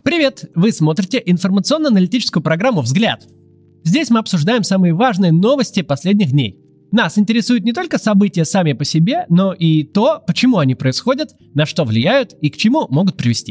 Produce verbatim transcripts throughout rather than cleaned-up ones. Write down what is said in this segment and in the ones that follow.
Привет! Вы смотрите информационно-аналитическую программу «Взгляд». Здесь мы обсуждаем самые важные новости последних дней. Нас интересуют не только события сами по себе, но и то, почему они происходят, на что влияют и к чему могут привести.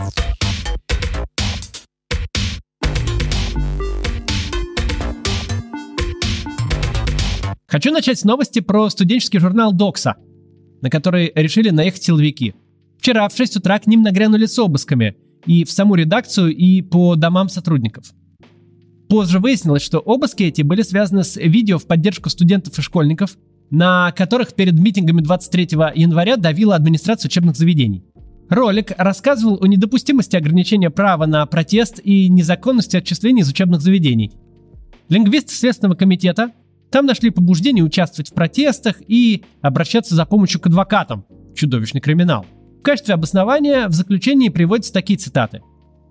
Хочу начать с новости про студенческий журнал «Докса», на который решили наехать силовики. Вчера в шесть утра к ним нагрянули с обысками и в саму редакцию, и по домам сотрудников. Позже выяснилось, что обыски эти были связаны с видео в поддержку студентов и школьников, на которых перед митингами двадцать третьего января давила администрация учебных заведений. Ролик рассказывал о недопустимости ограничения права на протест и незаконности отчислений из учебных заведений. Лингвисты Следственного комитета там нашли побуждение участвовать в протестах и обращаться за помощью к адвокатам. Чудовищный криминал. В качестве обоснования в заключении приводятся такие цитаты.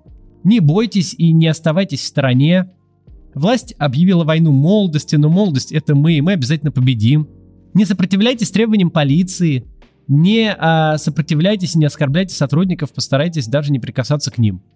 «Не бойтесь и не оставайтесь в стороне. Власть объявила войну молодости, но молодость — это мы, и мы обязательно победим. Не сопротивляйтесь требованиям полиции. Не а, сопротивляйтесь и не оскорбляйте сотрудников, постарайтесь даже не прикасаться к ним».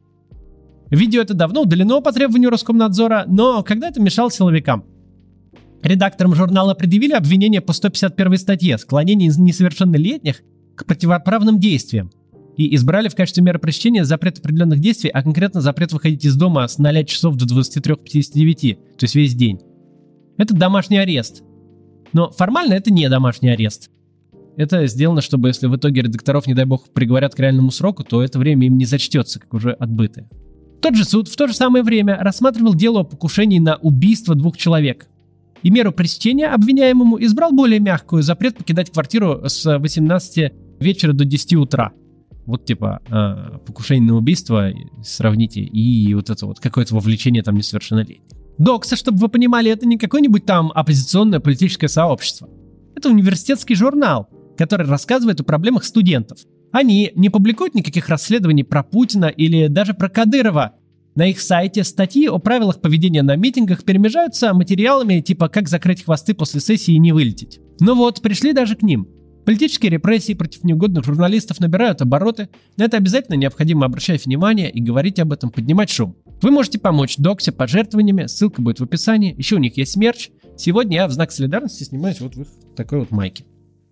Видео это давно удалено по требованию Роскомнадзора, но когда-то мешало силовикам. Редакторам журнала предъявили обвинение по сто пятьдесят первой статье «Склонение несовершеннолетних к противоправным действиям» и избрали в качестве меры пресечения запрет определенных действий, а конкретно запрет выходить из дома с ноля часов до двадцати трёх пятидесяти девяти, то есть весь день. Это домашний арест. Но формально это не домашний арест. Это сделано, чтобы если в итоге редакторов, не дай бог, приговорят к реальному сроку, то это время им не зачтется, как уже отбытое. Тот же суд в то же самое время рассматривал дело о покушении на убийство двух человек. И меру пресечения обвиняемому избрал более мягкую — запрет покидать квартиру с восемнадцати вечера до десяти утра. Вот типа э, покушение на убийство, сравните, и вот это вот какое-то вовлечение там несовершеннолетних. Докса, чтобы вы понимали, это не какое-нибудь там оппозиционное политическое сообщество. Это университетский журнал, который рассказывает о проблемах студентов. Они не публикуют никаких расследований про Путина или даже про Кадырова. На их сайте статьи о правилах поведения на митингах перемежаются материалами типа «Как закрыть хвосты после сессии и не вылететь». Ну вот, пришли даже к ним. Политические репрессии против неугодных журналистов набирают обороты. На это обязательно необходимо обращать внимание и говорить об этом, поднимать шум. Вы можете помочь Доксе пожертвованиями, ссылка будет в описании. Еще у них есть мерч. Сегодня я в знак солидарности снимаюсь вот в их такой вот майке.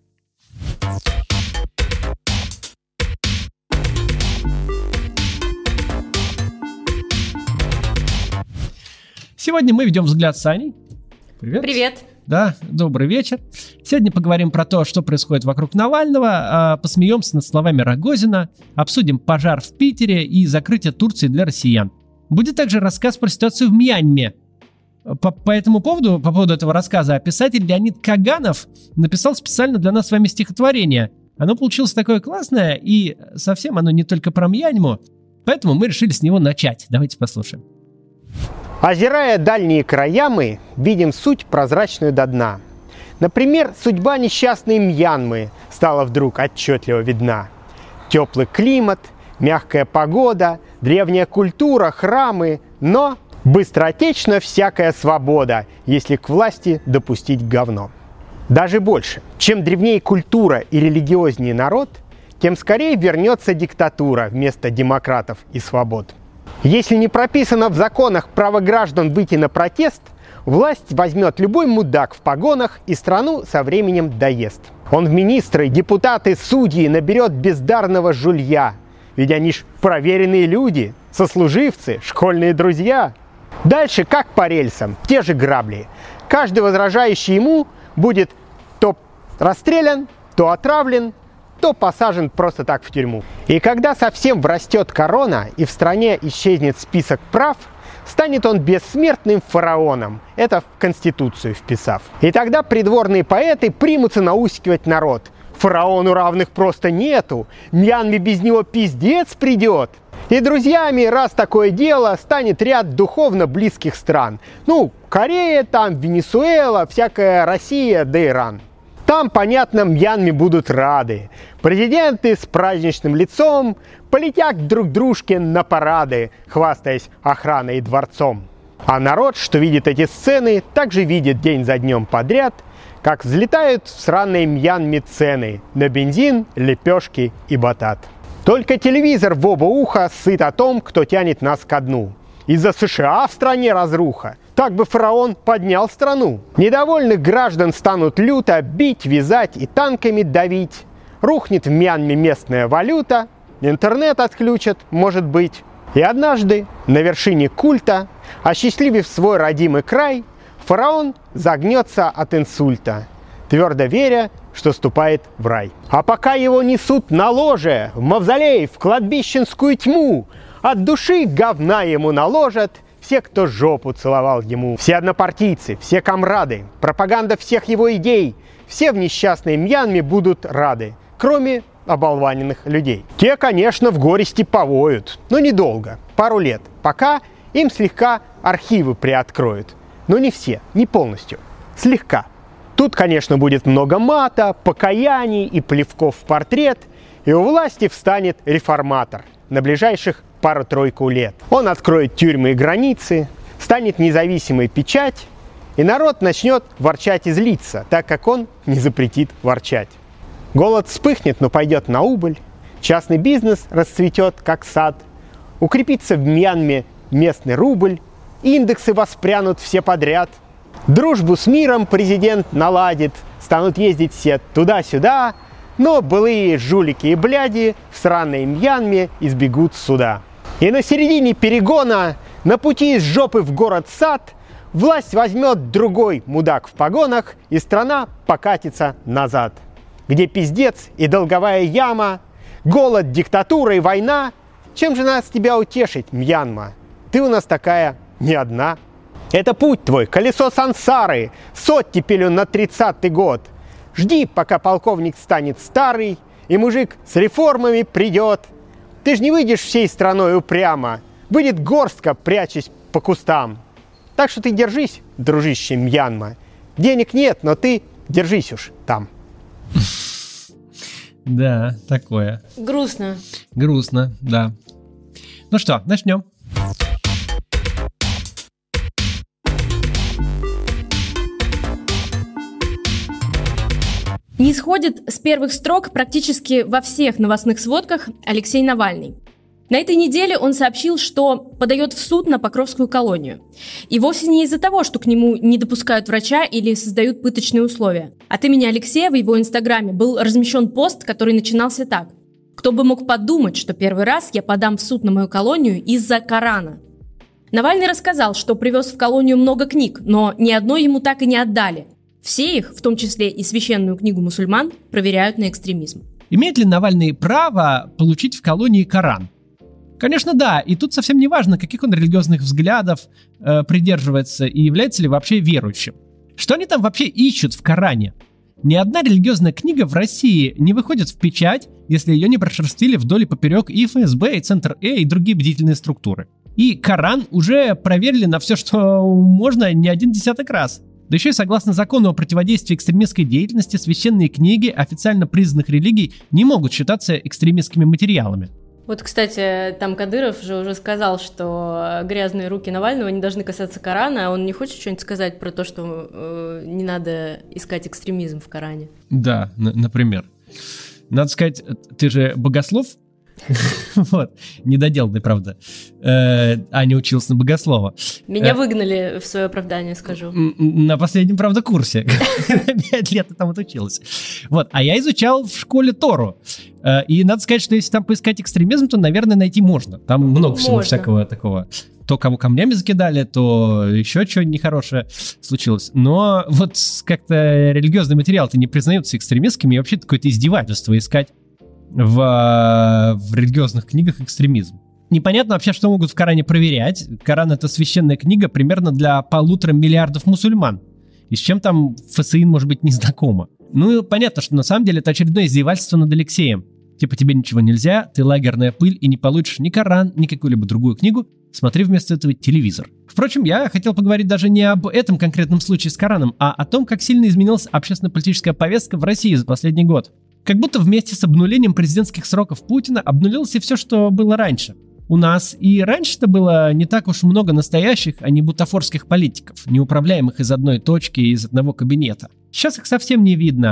Сегодня мы ведем взгляд с Аней. Привет. Привет. Да, добрый вечер. Сегодня поговорим про то, что происходит вокруг Навального, посмеемся над словами Рогозина, обсудим пожар в Питере и закрытие Турции для россиян. Будет также рассказ про ситуацию в Мьянме. По, по этому поводу, по поводу этого рассказа, писатель Леонид Каганов написал специально для нас с вами стихотворение. Оно получилось такое классное, и совсем оно не только про Мьянму, поэтому мы решили с него начать. Давайте послушаем. Озирая дальние края, мы видим суть прозрачную до дна. Например, судьба несчастной Мьянмы стала вдруг отчетливо видна. Теплый климат, мягкая погода, древняя культура, храмы, но быстротечна всякая свобода, если к власти допустить говно. Даже больше, чем древнее культура и религиознее народ, тем скорее вернется диктатура вместо демократов и свобод. Если не прописано в законах право граждан выйти на протест, власть возьмет любой мудак в погонах и страну со временем доест. Он в министры, депутаты, судьи наберет бездарного жулья, ведь они ж проверенные люди, сослуживцы, школьные друзья. Дальше, как по рельсам, те же грабли. Каждый возражающий ему будет то расстрелян, то отравлен, то посажен просто так в тюрьму. И когда совсем врастет корона и в стране исчезнет список прав, станет он бессмертным фараоном, это в Конституцию вписав. И тогда придворные поэты примутся наускивать народ. Фараону равных просто нету, Мьянме без него пиздец придет. И друзьями, раз такое дело, станет ряд духовно близких стран. Ну, Корея, там Венесуэла, всякая Россия, да Иран. Там, понятно, Мьянме будут рады. Президенты с праздничным лицом полетят друг к дружке на парады, хвастаясь охраной и дворцом. А народ, что видит эти сцены, также видит день за днем подряд, как взлетают в сраной Мьянме цены на бензин, лепешки и батат. Только телевизор в оба уха сыт о том, кто тянет нас ко дну. Из-за США в стране разруха. Так бы фараон поднял страну. Недовольных граждан станут люто бить, вязать и танками давить. Рухнет в Мьянме местная валюта. Интернет отключат, может быть. И однажды на вершине культа, осчастливив свой родимый край, фараон загнется от инсульта, твердо веря, что ступает в рай. А пока его несут на ложе, в мавзолей, в кладбищенскую тьму, от души говна ему наложат все, кто жопу целовал ему. Все однопартийцы, все комрады, пропаганда всех его идей, все в несчастной Мьянме будут рады, кроме оболваненных людей. Те, конечно, в горести повоют, но недолго, пару лет, пока им слегка архивы приоткроют. Но не все, не полностью, слегка. Тут, конечно, будет много мата, покаяний и плевков в портрет, и у власти встанет реформатор на ближайших пару-тройку лет. Он откроет тюрьмы и границы, станет независимой печать, и народ начнет ворчать и злиться, так как он не запретит ворчать. Голод вспыхнет, но пойдет на убыль, частный бизнес расцветет, как сад, укрепится в Мьянме местный рубль, индексы воспрянут все подряд, дружбу с миром президент наладит, станут ездить все туда-сюда, но былые жулики и бляди в сраной Мьянме избегут суда. И на середине перегона, на пути из жопы в город-сад, власть возьмет другой мудак в погонах, и страна покатится назад. Где пиздец и долговая яма, голод, диктатура и война. Чем же нас тебя утешить, Мьянма? Ты у нас такая не одна. Это путь твой, колесо сансары, с оттепелью на тридцатый год. Жди, пока полковник станет старый, и мужик с реформами придет. Ты ж не выйдешь всей страной упрямо, выйдет горстка, прячась по кустам. Так что ты держись, дружище Мьянма. Денег нет, но ты держись уж там. Да, такое. Грустно. Грустно, да. Ну что, начнем. Не сходит с первых строк практически во всех новостных сводках Алексей Навальный. На этой неделе он сообщил, что подает в суд на Покровскую колонию. И вовсе не из-за того, что к нему не допускают врача или создают пыточные условия. От имени Алексея в его инстаграме был размещен пост, который начинался так. «Кто бы мог подумать, что первый раз я подам в суд на мою колонию из-за Корана». Навальный рассказал, что привез в колонию много книг, но ни одной ему так и не отдали. Все их, в том числе и священную книгу мусульман, проверяют на экстремизм. Имеет ли Навальный право получить в колонии Коран? Конечно, да, и тут совсем не важно, каких он религиозных взглядов э, придерживается и является ли вообще верующим. Что они там вообще ищут в Коране? Ни одна религиозная книга в России не выходит в печать, если ее не прошерстили вдоль и поперек и эф эс бэ, и Центр Э, и другие бдительные структуры. И Коран уже проверили на все, что можно, не один десяток раз. Да еще и согласно закону о противодействии экстремистской деятельности, священные книги официально признанных религий не могут считаться экстремистскими материалами. Вот, кстати, там Кадыров же уже сказал, что грязные руки Навального не должны касаться Корана, а он не хочет что-нибудь сказать про то, что э, не надо искать экстремизм в Коране? Да, н- например. Надо сказать, ты же богослов? Вот, недоделанный, правда. А не учился на богослова. Меня выгнали в свое оправдание, скажу. На последнем, правда, курсе. Пять лет я там отучилась. Вот, а я изучал в школе Тору. И надо сказать, что если там поискать экстремизм, то, наверное, найти можно. Там много всего всякого такого. То, кого камнями закидали, то еще что-нибудь нехорошее случилось. Но вот как-то религиозные материалы-то не признаются экстремистскими, и вообще какое-то издевательство искать в, в религиозных книгах экстремизм. Непонятно вообще, что могут в Коране проверять. Коран — это священная книга примерно для полутора миллиардов мусульман. И с чем там эф эс ин может быть не знакомо. Ну, понятно, что на самом деле это очередное издевательство над Алексеем. Типа тебе ничего нельзя, ты лагерная пыль и не получишь ни Коран, ни какую-либо другую книгу. Смотри вместо этого телевизор. Впрочем, я хотел поговорить даже не об этом конкретном случае с Кораном, а о том, как сильно изменилась общественно-политическая повестка в России за последний год. Как будто вместе с обнулением президентских сроков Путина обнулилось и все, что было раньше. У нас и раньше-то было не так уж много настоящих, а не бутафорских политиков, неуправляемых из одной точки и из одного кабинета. Сейчас их совсем не видно.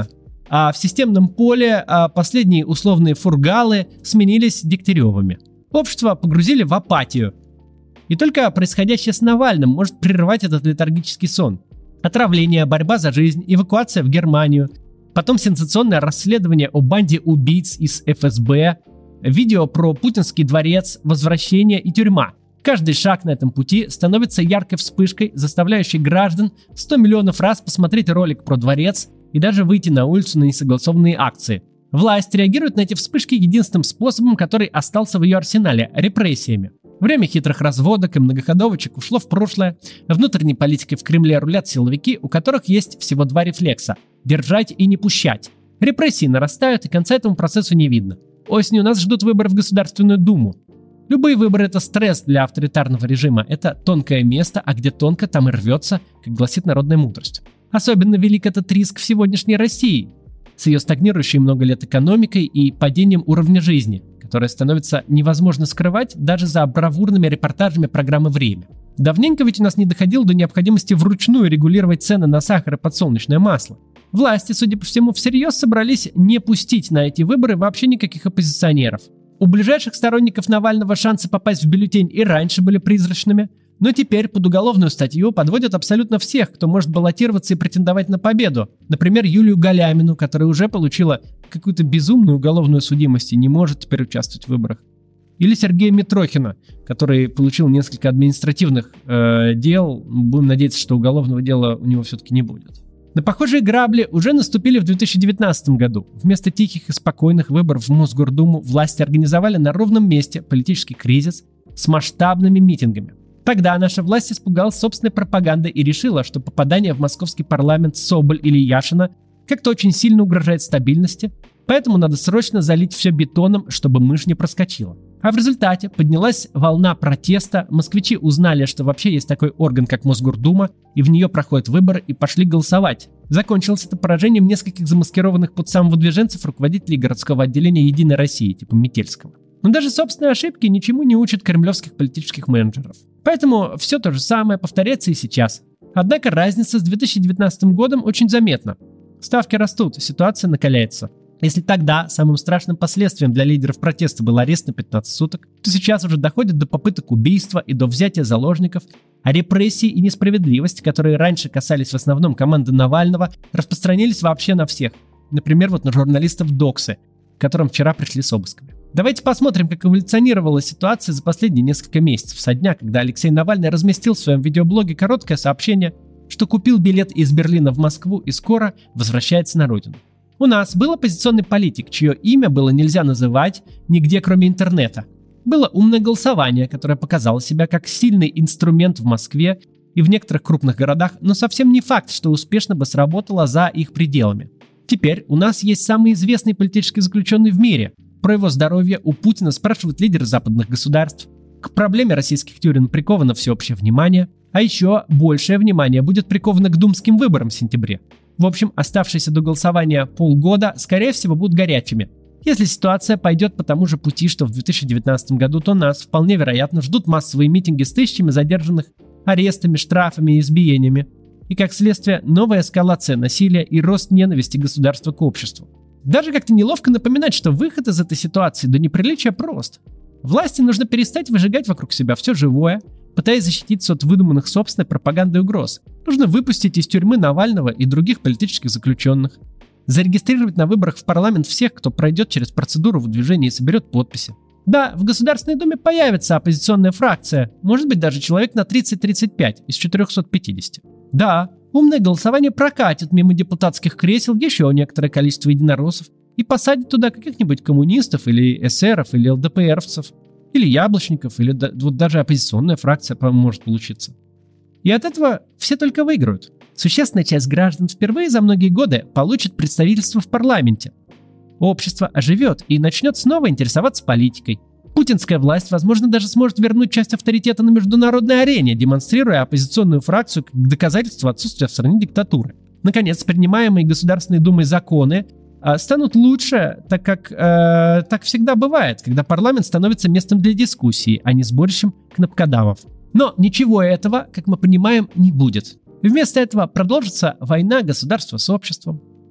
а в системном поле последние условные фургалы сменились Дегтяревыми. Общество погрузили в апатию. И только происходящее с Навальным может прервать этот летаргический сон. Отравление, борьба за жизнь, эвакуация в Германию, потом сенсационное расследование о банде убийц из эф эс бэ, видео про путинский дворец, возвращение и тюрьма. Каждый шаг на этом пути становится яркой вспышкой, заставляющей граждан сто миллионов раз посмотреть ролик про дворец и даже выйти на улицу на несогласованные акции. Власть реагирует на эти вспышки единственным способом, который остался в ее арсенале – репрессиями. Время хитрых разводок и многоходовочек ушло в прошлое. Внутренней политикой в Кремле рулят силовики, у которых есть всего два рефлекса – держать и не пущать. Репрессии нарастают, и конца этому процессу не видно. Осенью нас ждут выборы в Государственную Думу. Любые выборы – это стресс для авторитарного режима. Это тонкое место, а где тонко, там и рвется, как гласит народная мудрость. Особенно велик этот риск в сегодняшней России, с ее стагнирующей много лет экономикой и падением уровня жизни, которое становится невозможно скрывать даже за бравурными репортажами программы «Время». Давненько ведь у нас не доходило до необходимости вручную регулировать цены на сахар и подсолнечное масло. Власти, судя по всему, всерьез собрались не пустить на эти выборы вообще никаких оппозиционеров. У ближайших сторонников Навального шансы попасть в бюллетень и раньше были призрачными, но теперь под уголовную статью подводят абсолютно всех, кто может баллотироваться и претендовать на победу. Например, Юлию Галямину, которая уже получила какую-то безумную уголовную судимость и не может теперь участвовать в выборах. Или Сергея Митрохина, который получил несколько административных э, дел. Будем надеяться, что уголовного дела у него все-таки не будет. На похожие грабли уже наступили в две тысячи девятнадцатом году. Вместо тихих и спокойных выборов в Мосгордуму власти организовали на ровном месте политический кризис с масштабными митингами. Тогда наша власть испугалась собственной пропаганды и решила, что попадание в московский парламент Соболь или Яшина как-то очень сильно угрожает стабильности, поэтому надо срочно залить все бетоном, чтобы мышь не проскочила. А в результате поднялась волна протеста, москвичи узнали, что вообще есть такой орган, как Мосгордума, и в нее проходят выборы, и пошли голосовать. Закончилось это поражением нескольких замаскированных под самовыдвиженцев руководителей городского отделения «Единой России», типа Метельского. Но даже собственные ошибки ничему не учат кремлевских политических менеджеров. Поэтому все то же самое повторяется и сейчас. Однако разница с две тысячи девятнадцатым годом очень заметна. Ставки растут, ситуация накаляется. Если тогда самым страшным последствием для лидеров протеста был арест на пятнадцать суток, то сейчас уже доходит до попыток убийства и до взятия заложников, а репрессии и несправедливость, которые раньше касались в основном команды Навального, распространились вообще на всех. Например, вот на журналистов Доксы, к которым вчера пришли с обысками. Давайте посмотрим, как эволюционировала ситуация за последние несколько месяцев, со дня, когда Алексей Навальный разместил в своем видеоблоге короткое сообщение, что купил билет из Берлина в Москву и скоро возвращается на родину. У нас был оппозиционный политик, чье имя было нельзя называть нигде, кроме интернета. Было умное голосование, которое показало себя как сильный инструмент в Москве и в некоторых крупных городах, но совсем не факт, что успешно бы сработало за их пределами. Теперь у нас есть самый известный политический заключенный в мире. Про его здоровье у Путина спрашивают лидеры западных государств. К проблеме российских тюрем приковано всеобщее внимание, а еще большее внимание будет приковано к думским выборам в сентябре. В общем, оставшиеся до голосования полгода, скорее всего, будут горячими. Если ситуация пойдет по тому же пути, что в две тысячи девятнадцатом году, то нас вполне вероятно ждут массовые митинги с тысячами задержанных, арестами, штрафами и избиениями. И как следствие, новая эскалация насилия и рост ненависти государства к обществу. Даже как-то неловко напоминать, что выход из этой ситуации до неприличия прост. Власти нужно перестать выжигать вокруг себя все живое, пытаясь защититься от выдуманных собственной пропаганды и угроз. Нужно выпустить из тюрьмы Навального и других политических заключенных. Зарегистрировать на выборах в парламент всех, кто пройдет через процедуру выдвижения и соберет подписи. Да, в Государственной Думе появится оппозиционная фракция, может быть даже человек на тридцать-тридцать пять из четырехсот пятидесяти. Да, умное голосование прокатит мимо депутатских кресел еще некоторое количество единороссов и посадит туда каких-нибудь коммунистов или эсеров или эл дэ пэ эровцев, или яблочников, или да, вот даже оппозиционная фракция может получиться. И от этого все только выиграют. Существенная часть граждан впервые за многие годы получит представительство в парламенте. Общество оживет и начнет снова интересоваться политикой. Путинская власть, возможно, даже сможет вернуть часть авторитета на международной арене, демонстрируя оппозиционную фракцию как доказательство отсутствия в стране диктатуры. Наконец, принимаемые Государственной Думой законы э, станут лучше, так как э, так всегда бывает, когда парламент становится местом для дискуссии, а не сборищем кнопкодавов. Но ничего этого, как мы понимаем, не будет. Вместо этого продолжится война государства с обществом.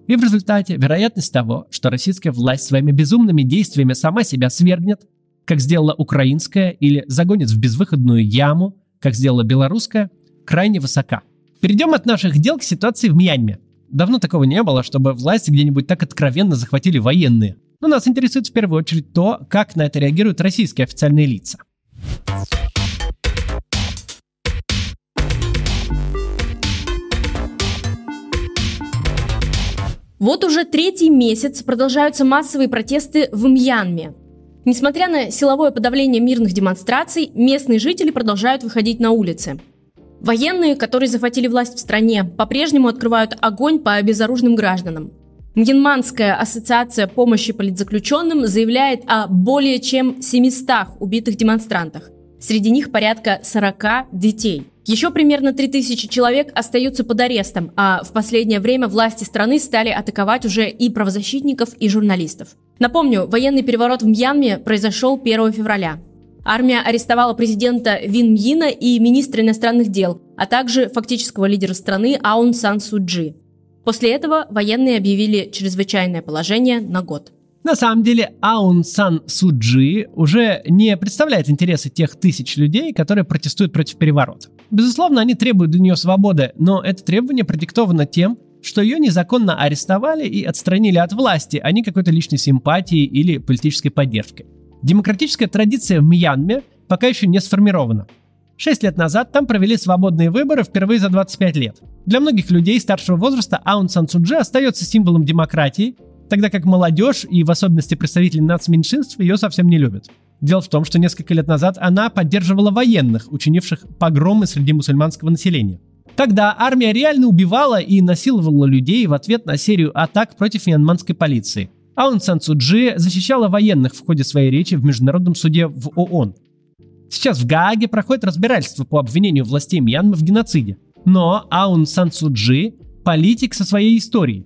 И в результате вероятность того, что российская власть своими безумными действиями сама себя свергнет, как сделала украинская, или загонит в безвыходную яму, как сделала белорусская, крайне высока. Перейдем от наших дел к ситуации в Мьянме. Давно такого не было, чтобы власть где-нибудь так откровенно захватили военные. Но нас интересует в первую очередь то, как на это реагируют российские официальные лица. Вот уже третий месяц продолжаются массовые протесты в Мьянме. Несмотря на силовое подавление мирных демонстраций, местные жители продолжают выходить на улицы. Военные, которые захватили власть в стране, по-прежнему открывают огонь по безоружным гражданам. Мьянманская ассоциация помощи политзаключенным заявляет о более чем семистах убитых демонстрантах. Среди них порядка сорока детей. Еще примерно три тысячи человек остаются под арестом, а в последнее время власти страны стали атаковать уже и правозащитников, и журналистов. Напомню, военный переворот в Мьянме произошел первого февраля. Армия арестовала президента Вин Мьина и министра иностранных дел, а также фактического лидера страны Аун Сан Су Чжи. После этого военные объявили чрезвычайное положение на год. На самом деле Аун Сан Су Чжи уже не представляет интересы тех тысяч людей, которые протестуют против переворота. Безусловно, они требуют для нее свободы, но это требование продиктовано тем, что ее незаконно арестовали и отстранили от власти, а не какой-то личной симпатией или политической поддержкой. Демократическая традиция в Мьянме пока еще не сформирована. Шесть лет назад там провели свободные выборы впервые за двадцать пять лет. Для многих людей старшего возраста Аун Сан Су Чжи остается символом демократии, тогда как молодежь и в особенности представители нацменьшинств ее совсем не любят. Дело в том, что несколько лет назад она поддерживала военных, учинивших погромы среди мусульманского населения. Тогда армия реально убивала и насиловала людей в ответ на серию атак против мьянманской полиции. Аун Сан Су Чжи защищала военных в ходе своей речи в Международном суде в ООН. Сейчас в Гааге проходит разбирательство по обвинению властей Мьянмы в геноциде. Но Аун Сан Су Чжи – политик со своей историей.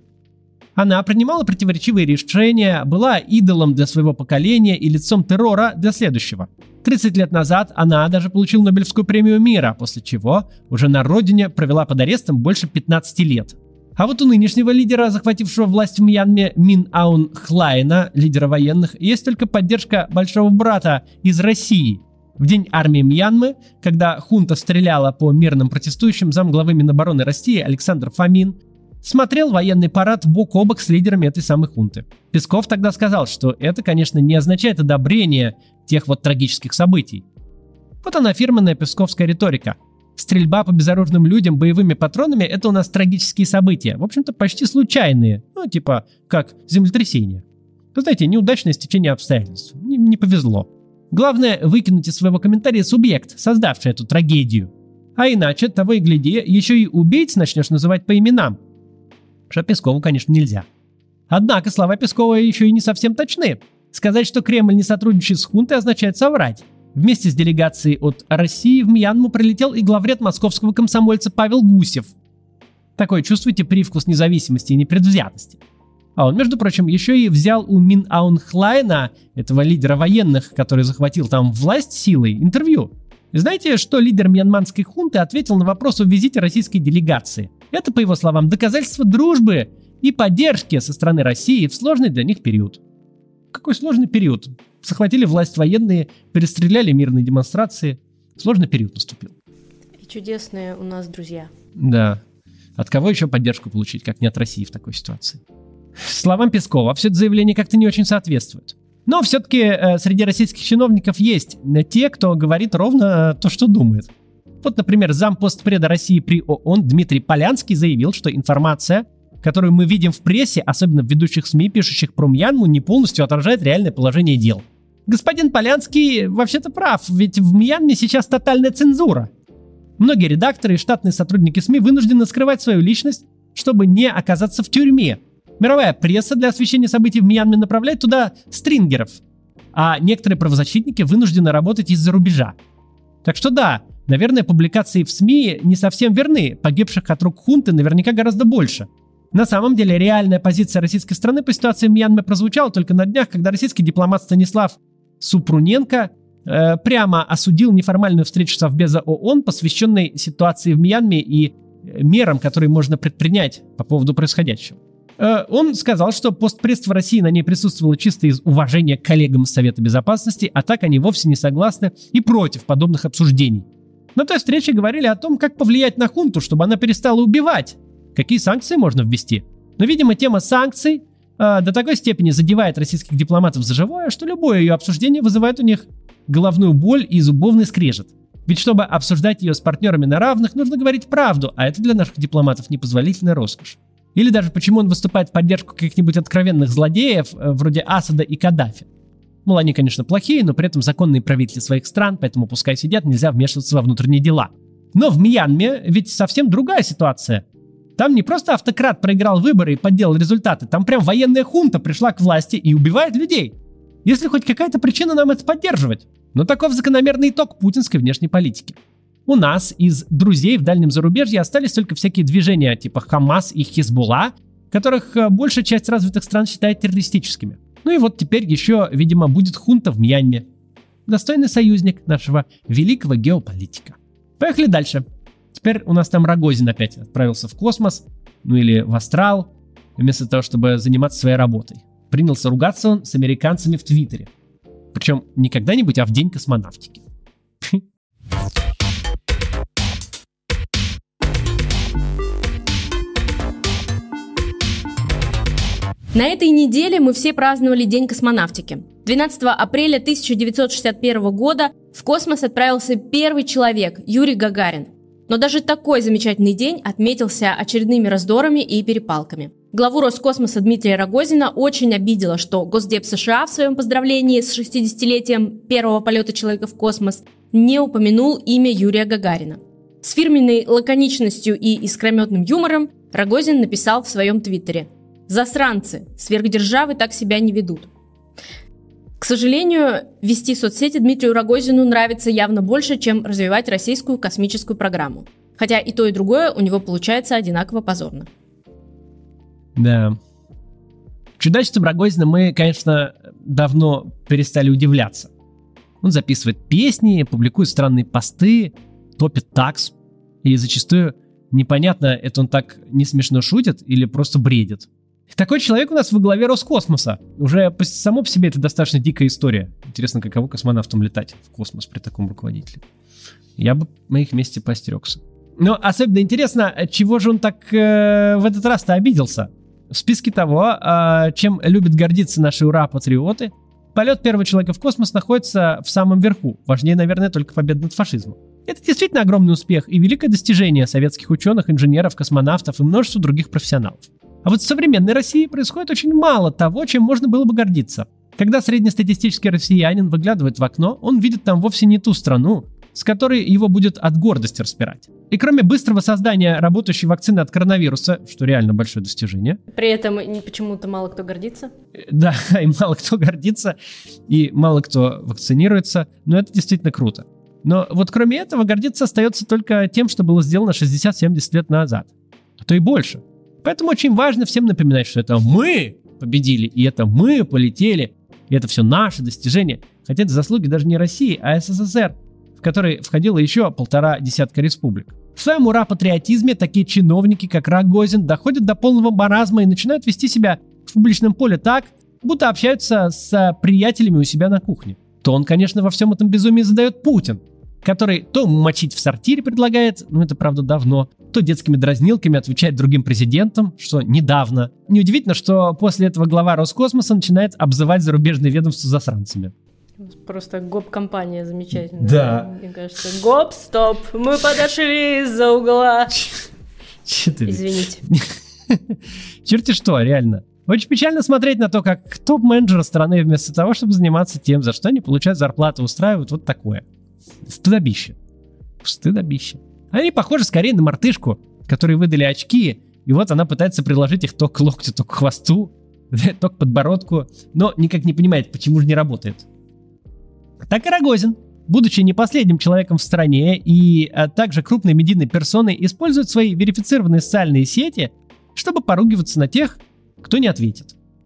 Она принимала противоречивые решения, была идолом для своего поколения и лицом террора для следующего. тридцать лет назад она даже получила Нобелевскую премию мира, после чего уже на родине провела под арестом больше пятнадцати лет. А вот у нынешнего лидера, захватившего власть в Мьянме, Мин Аун Хлайна, лидера военных, есть только поддержка большого брата из России. В день армии Мьянмы, когда хунта стреляла по мирным протестующим, замглавы Минобороны России Александр Фомин смотрел военный парад бок о бок с лидерами этой самой хунты. Песков тогда сказал, что это, конечно, не означает одобрение тех вот трагических событий. Вот она, фирменная песковская риторика. Стрельба по безоружным людям боевыми патронами – это у нас трагические события, в общем-то почти случайные, ну типа как землетрясение. Вы знаете, неудачное стечение обстоятельств, не, не повезло. Главное выкинуть из своего комментария субъект, создавший эту трагедию. А иначе, того и гляди, еще и убийц начнешь называть по именам. Что Пескову, конечно, нельзя. Однако слова Пескова еще и не совсем точны. Сказать, что Кремль не сотрудничает с хунтой, означает соврать. Вместе с делегацией от России в Мьянму прилетел и главред московского комсомольца Павел Гусев. Такой, чувствуете, привкус независимости и непредвзятости. А он, между прочим, еще и взял у Мин Аун Хлайна, этого лидера военных, который захватил там власть силой, интервью. И знаете, что лидер мьянманской хунты ответил на вопрос о визите российской делегации? Это, по его словам, доказательство дружбы и поддержки со стороны России в сложный для них период. Какой сложный период? Захватили власть военные, перестреляли мирные демонстрации. Сложный период наступил. И чудесные у нас друзья. Да. От кого еще поддержку получить, как не от России в такой ситуации? Словам Пескова, все это заявление как-то не очень соответствует. Но все-таки э, среди российских чиновников есть те, кто говорит ровно то, что думает. Вот, например, зампостпреда России при ООН Дмитрий Полянский заявил, что информация, которую мы видим в прессе, особенно в ведущих СМИ, пишущих про Мьянму, не полностью отражает реальное положение дел. Господин Полянский вообще-то прав, ведь в Мьянме сейчас тотальная цензура. Многие редакторы и штатные сотрудники СМИ вынуждены скрывать свою личность, чтобы не оказаться в тюрьме. Мировая пресса для освещения событий в Мьянме направляет туда стрингеров, а некоторые правозащитники вынуждены работать из-за рубежа. Так что да, наверное, публикации в СМИ не совсем верны, погибших от рук хунты наверняка гораздо больше. На самом деле, реальная позиция российской страны по ситуации в Мьянме прозвучала только на днях, когда российский дипломат Станислав Супруненко э, прямо осудил неформальную встречу Совбеза ООН, посвященной ситуации в Мьянме и мерам, которые можно предпринять по поводу происходящего. Он сказал, что постпредство в России на ней присутствовало чисто из уважения к коллегам из Совета Безопасности, а так они вовсе не согласны и против подобных обсуждений. На той встрече говорили о том, как повлиять на хунту, чтобы она перестала убивать, какие санкции можно ввести. Но, видимо, тема санкций э, до такой степени задевает российских дипломатов за живое, что любое ее обсуждение вызывает у них головную боль и зубовный скрежет. Ведь чтобы обсуждать ее с партнерами на равных, нужно говорить правду, а это для наших дипломатов непозволительная роскошь. Или даже почему он выступает в поддержку каких-нибудь откровенных злодеев, вроде Асада и Каддафи. Мол, они, конечно, плохие, но при этом законные правители своих стран, поэтому пускай сидят, нельзя вмешиваться во внутренние дела. Но в Мьянме ведь совсем другая ситуация. Там не просто автократ проиграл выборы и подделал результаты, там прям военная хунта пришла к власти и убивает людей. Если хоть какая-то причина нам это поддерживать. Но таков закономерный итог путинской внешней политики. У нас из друзей в дальнем зарубежье остались только всякие движения типа Хамас и Хизбулла, которых большая часть развитых стран считает террористическими. Ну и вот теперь еще, видимо, будет хунта в Мьянме. Достойный союзник нашего великого геополитика. Поехали дальше. Теперь у нас там Рогозин опять отправился в космос, ну или в астрал, вместо того, чтобы заниматься своей работой. Принялся ругаться он с американцами в Твиттере. Причем не когда-нибудь, а в день космонавтики. На этой неделе мы все праздновали День космонавтики. двенадцатого апреля тысяча девятьсот шестьдесят первого года в космос отправился первый человек Юрий Гагарин. Но даже такой замечательный день отметился очередными раздорами и перепалками. Главу Роскосмоса Дмитрия Рогозина очень обидело, что Госдеп США в своем поздравлении с шестидесятилетием первого полета человека в космос не упомянул имя Юрия Гагарина. С фирменной лаконичностью и искрометным юмором Рогозин написал в своем твиттере: «Засранцы, сверхдержавы так себя не ведут». К сожалению, вести соцсети Дмитрию Рогозину нравится явно больше, чем развивать российскую космическую программу. Хотя и то, и другое у него получается одинаково позорно. Да. Чудачеством Рогозина мы, конечно, давно перестали удивляться. Он записывает песни, публикует странные посты, топит такс. И зачастую непонятно, это он так не смешно шутит или просто бредит. Такой человек у нас во главе Роскосмоса. Уже по, само по себе это достаточно дикая история. Интересно, каково космонавтам летать в космос при таком руководителе. Я бы на их месте поостерегся. Но особенно интересно, чего же он так э, в этот раз-то обиделся. В списке того, э, чем любят гордиться наши ура-патриоты, полет первого человека в космос находится в самом верху. Важнее, наверное, только победа над фашизмом. Это действительно огромный успех и великое достижение советских ученых, инженеров, космонавтов и множества других профессионалов. А вот в современной России происходит очень мало того, чем можно было бы гордиться. Когда среднестатистический россиянин выглядывает в окно, он видит там вовсе не ту страну, с которой его будет от гордости распирать. И кроме быстрого создания работающей вакцины от коронавируса, что реально большое достижение. При этом почему-то мало кто гордится. Да, и мало кто гордится, и мало кто вакцинируется, но это действительно круто. Но вот кроме этого гордиться остается только тем, что было сделано шестьдесят-семьдесят лет назад, а то и больше. Поэтому очень важно всем напоминать, что это мы победили, и это мы полетели, и это все наши достижения. Хотя это заслуги даже не России, а СССР, в который входило еще полтора десятка республик. В своем ура-патриотизме такие чиновники, как Рогозин, доходят до полного маразма и начинают вести себя в публичном поле так, будто общаются с приятелями у себя на кухне. То он, конечно, во всем этом безумии задает Путин, который то мочить в сортире предлагает, ну это правда давно, то детскими дразнилками отвечает другим президентам, что недавно. Неудивительно, что после этого глава Роскосмоса начинает обзывать зарубежные ведомства засранцами. Просто гоп-компания замечательная. Да. Мне кажется, гоп-стоп, мы подошли из-за угла. Че ты? Извините. Черти что, реально. Очень печально смотреть на то, как топ-менеджеры страны вместо того, чтобы заниматься тем, за что они получают зарплату, устраивают вот такое. Стыдобище. Стыдобище. Они похожи скорее на мартышку, которой выдали очки, и вот она пытается приложить их то к локтю, то к хвосту, то к подбородку, но никак не понимает, почему же не работает. Так и Рогозин, будучи не последним человеком в стране и а также крупной медийной персоной, использует свои верифицированные социальные сети, чтобы поругиваться на тех, кто не ответит.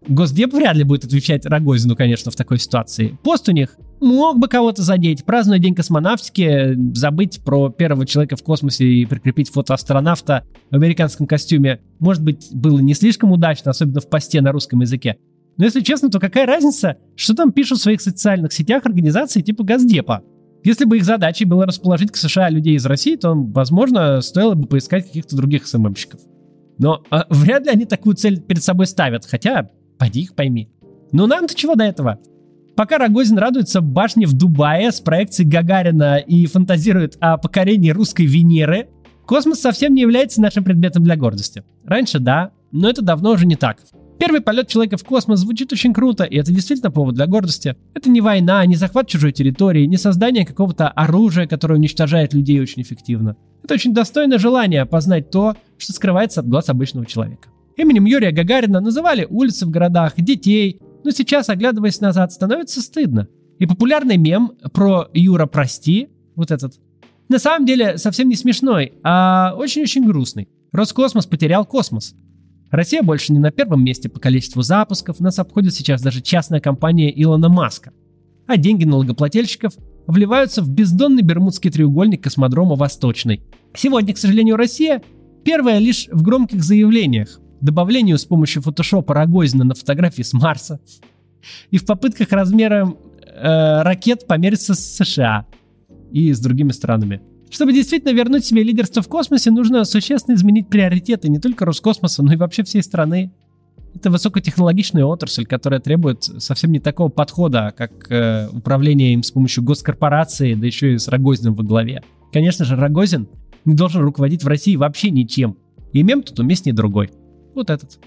Госдеп вряд ли будет отвечать Рогозину, конечно, в такой ситуации. Пост у них мог бы кого-то задеть. Празднуя День космонавтики, забыть про первого человека в космосе и прикрепить фото астронавта в американском костюме, может быть, было не слишком удачно, особенно в посте на русском языке. Но если честно, то какая разница, что там пишут в своих социальных сетях организации типа Госдепа? Если бы их задачей было расположить к США людей из России, то, возможно, стоило бы поискать каких-то других эс эм эм-щиков. Но э, вряд ли они такую цель перед собой ставят, хотя, поди их пойми. Но нам-то чего до этого? Пока Рогозин радуется башне в Дубае с проекцией Гагарина и фантазирует о покорении русской Венеры, космос совсем не является нашим предметом для гордости. Раньше да, но это давно уже не так. Первый полет человека в космос звучит очень круто, и это действительно повод для гордости. Это не война, не захват чужой территории, не создание какого-то оружия, которое уничтожает людей очень эффективно. Это очень достойное желание познать то, что скрывается от глаз обычного человека. Именем Юрия Гагарина называли улицы в городах, детей, но сейчас, оглядываясь назад, становится стыдно. И популярный мем про «Юра, прости», вот этот, на самом деле совсем не смешной, а очень-очень грустный. Роскосмос потерял космос. Россия больше не на первом месте по количеству запусков, нас обходит сейчас даже частная компания Илона Маска. А деньги налогоплательщиков вливаются в бездонный Бермудский треугольник космодрома Восточный. Сегодня, к сожалению, Россия первая лишь в громких заявлениях, добавлению с помощью фотошопа Рогозина на фотографии с Марса и в попытках размером э, ракет помериться с США и с другими странами. Чтобы действительно вернуть себе лидерство в космосе, нужно существенно изменить приоритеты не только Роскосмоса, но и вообще всей страны. Это высокотехнологичная отрасль, которая требует совсем не такого подхода, как э, управление им с помощью госкорпорации, да еще и с Рогозиным во главе. Конечно же, Рогозин не должен руководить в России вообще ничем. И мем тут уместнее другой. Вот этот.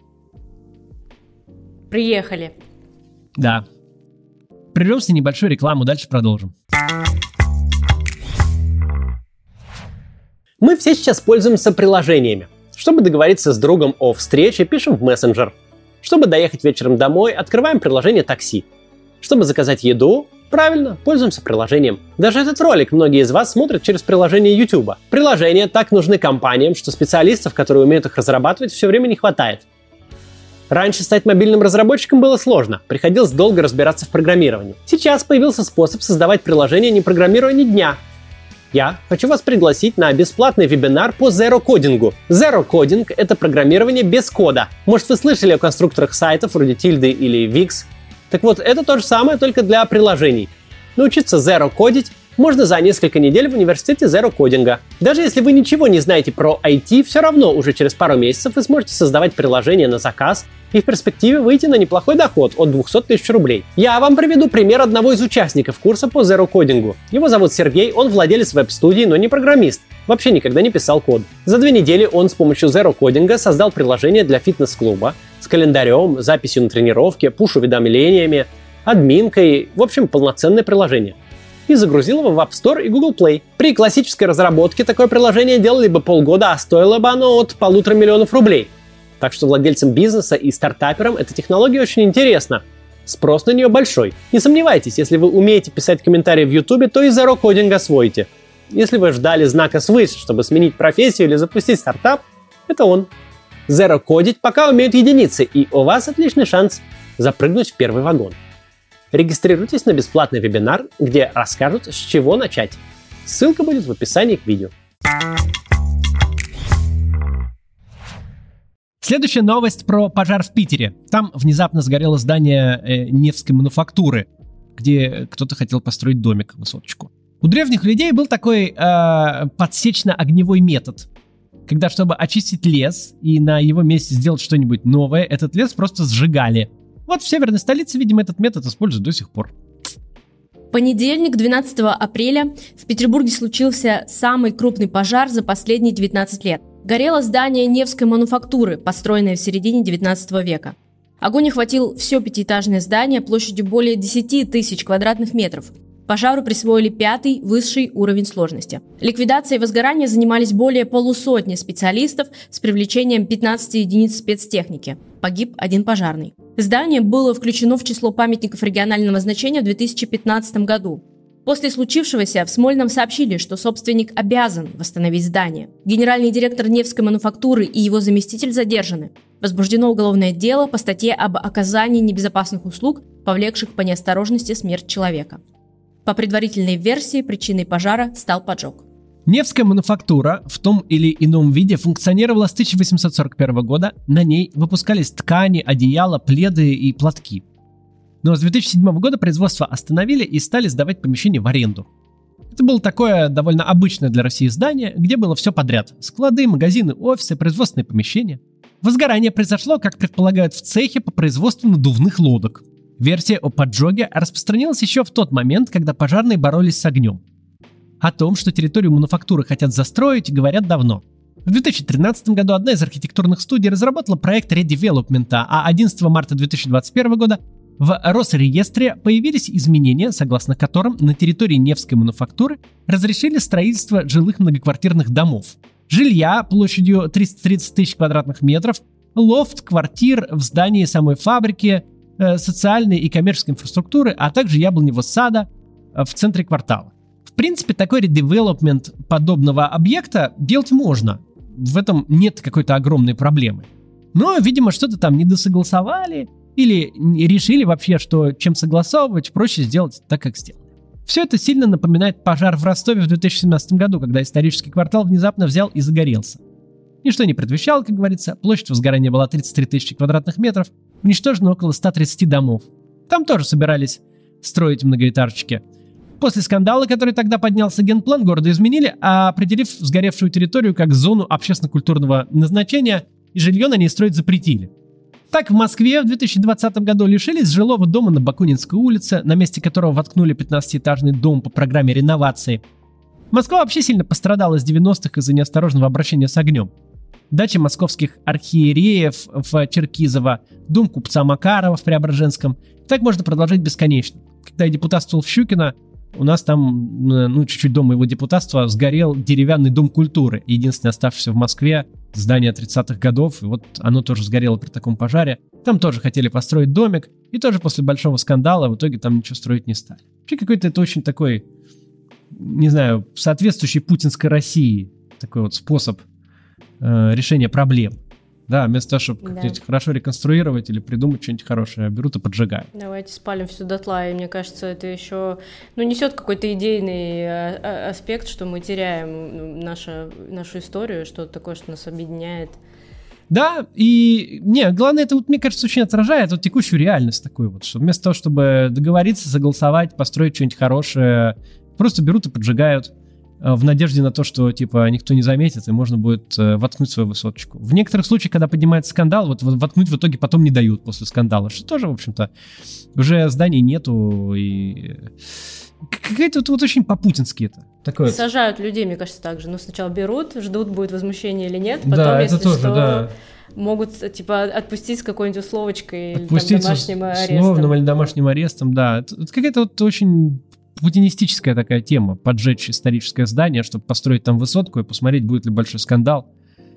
Приехали. Да. Прервемся на небольшую рекламу, дальше продолжим. Мы все сейчас пользуемся приложениями. Чтобы договориться с другом о встрече, пишем в мессенджер. Чтобы доехать вечером домой, открываем приложение такси. Чтобы заказать еду, правильно, пользуемся приложением. Даже этот ролик многие из вас смотрят через приложение YouTube. Приложения так нужны компаниям, что специалистов, которые умеют их разрабатывать, все время не хватает. Раньше стать мобильным разработчиком было сложно, приходилось долго разбираться в программировании. Сейчас появился способ создавать приложения, не программируя ни дня. Я хочу вас пригласить на бесплатный вебинар по зеро-кодингу. Zero-coding — это программирование без кода. Может, вы слышали о конструкторах сайтов вроде Tilda или Wix? Так вот, это то же самое, только для приложений. Научиться зеро-кодить можно за несколько недель в университете зеро-кодинга. Даже если вы ничего не знаете про ай ти, все равно уже через пару месяцев вы сможете создавать приложение на заказ и в перспективе выйти на неплохой доход от двести тысяч рублей. Я вам приведу пример одного из участников курса по зеро-кодингу. Его зовут Сергей, он владелец веб-студии, но не программист. Вообще никогда не писал код. За две недели он с помощью зеро-кодинга создал приложение для фитнес-клуба с календарем, записью на тренировки, пуш-уведомлениями, админкой, в общем, полноценное приложение. И загрузил его в App Store и Google Play. При классической разработке такое приложение делали бы полгода, а стоило бы оно от полутора миллионов рублей. Так что владельцам бизнеса и стартаперам эта технология очень интересна. Спрос на нее большой. Не сомневайтесь, если вы умеете писать комментарии в YouTube, то и зеро-кодинг освоите. Если вы ждали знака свыше, чтобы сменить профессию или запустить стартап, это он. Зеро-кодить пока умеют единицы, и у вас отличный шанс запрыгнуть в первый вагон. Регистрируйтесь на бесплатный вебинар, где расскажут, с чего начать. Ссылка будет в описании к видео. Следующая новость про пожар в Питере. Там внезапно сгорело здание э, Невской мануфактуры, где кто-то хотел построить домик, высоточку. У древних людей был такой э, подсечно-огневой метод. Когда, чтобы очистить лес и на его месте сделать что-нибудь новое, этот лес просто сжигали. Вот в северной столице, видимо, этот метод используют до сих пор. Понедельник, двенадцатого апреля, в Петербурге случился самый крупный пожар за последние девятнадцать лет. Горело здание Невской мануфактуры, построенное в середине девятнадцатого века. Огонь охватил все пятиэтажное здание площадью более десять тысяч квадратных метров. Пожару присвоили пятый, высший уровень сложности. Ликвидацией возгорания занимались более полусотни специалистов с привлечением пятнадцати единиц спецтехники. Погиб один пожарный. Здание было включено в число памятников регионального значения в две тысячи пятнадцатом году. После случившегося в Смольном сообщили, что собственник обязан восстановить здание. Генеральный директор Невской мануфактуры и его заместитель задержаны. Возбуждено уголовное дело по статье об оказании небезопасных услуг, повлекших по неосторожности смерть человека. По предварительной версии, причиной пожара стал поджог. Невская мануфактура в том или ином виде функционировала с тысяча восемьсот сорок первого года. На ней выпускались ткани, одеяла, пледы и платки. Но с две тысячи седьмого года производство остановили и стали сдавать помещения в аренду. Это было такое довольно обычное для России здание, где было все подряд. Склады, магазины, офисы, производственные помещения. Возгорание произошло, как предполагают, в цехе по производству надувных лодок. Версия о поджоге распространилась еще в тот момент, когда пожарные боролись с огнем. О том, что территорию мануфактуры хотят застроить, говорят давно. В две тысячи тринадцатом году одна из архитектурных студий разработала проект редевелопмента, а одиннадцатого марта две тысячи двадцать первого года в Росреестре появились изменения, согласно которым на территории Невской мануфактуры разрешили строительство жилых многоквартирных домов. Жилья площадью триста тридцать тысяч квадратных метров, лофт, квартир в здании самой фабрики, э, социальной и коммерческой инфраструктуры, а также яблоневого сада э, в центре квартала. В принципе, такой редевелопмент подобного объекта делать можно. В этом нет какой-то огромной проблемы. Но, видимо, что-то там недосогласовали, или решили вообще, что чем согласовывать, проще сделать так, как сделали. Все это сильно напоминает пожар в Ростове в две тысячи семнадцатом году, когда исторический квартал внезапно взял и загорелся. Ничто не предвещало, как говорится, площадь возгорания была тридцать три тысячи квадратных метров, уничтожено около ста тридцати домов. Там тоже собирались строить многоэтажечки. После скандала, который тогда поднялся, генплан города изменили, определив сгоревшую территорию как зону общественно-культурного назначения, и жилье на ней строить запретили. Так, в Москве в две тысячи двадцатом году лишились жилого дома на Бакунинской улице, на месте которого воткнули пятнадцатиэтажный дом по программе реновации. Москва вообще сильно пострадала с девяностых из-за неосторожного обращения с огнем. Дача московских архиереев в Черкизово, дом купца Макарова в Преображенском. Так можно продолжать бесконечно. Когда я депутатствовал в Щукино, у нас там, ну, чуть-чуть до моего депутатства сгорел деревянный дом культуры, единственный оставшийся в Москве, здание тридцатых годов, и вот оно тоже сгорело при таком пожаре. Там тоже хотели построить домик, и тоже после большого скандала в итоге там ничего строить не стали. Вообще какой-то это очень такой, не знаю, соответствующий путинской России, такой вот способ э, решения проблем. Да, вместо того, чтобы да. как-нибудь хорошо реконструировать или придумать что-нибудь хорошее, берут и поджигают. Давайте спалим все дотла, и мне кажется, это еще ну, несет какой-то идейный аспект, что мы теряем нашу, нашу историю, что-то такое, что нас объединяет. Да, и не, главное, это, вот, мне кажется, очень отражает вот текущую реальность такую вот, что вместо того, чтобы договориться, согласовать, построить что-нибудь хорошее, просто берут и поджигают. В надежде на то, что, типа, никто не заметит, и можно будет э, воткнуть свою высоточку. В некоторых случаях, когда поднимается скандал, вот воткнуть в итоге потом не дают после скандала, что тоже, в общем-то, уже зданий нету, и какая-то вот, вот очень по-путински это. Такое Сажают вот. Людей, мне кажется, так же. Ну, сначала берут, ждут, будет возмущение или нет, потом, да, если это тоже, что, да. могут, типа, отпустить с какой-нибудь условочкой отпустить или там, домашним арестом. Условным или домашним арестом, да. Это, это какая-то вот очень... путинистическая такая тема, поджечь историческое здание, чтобы построить там высотку и посмотреть, будет ли большой скандал.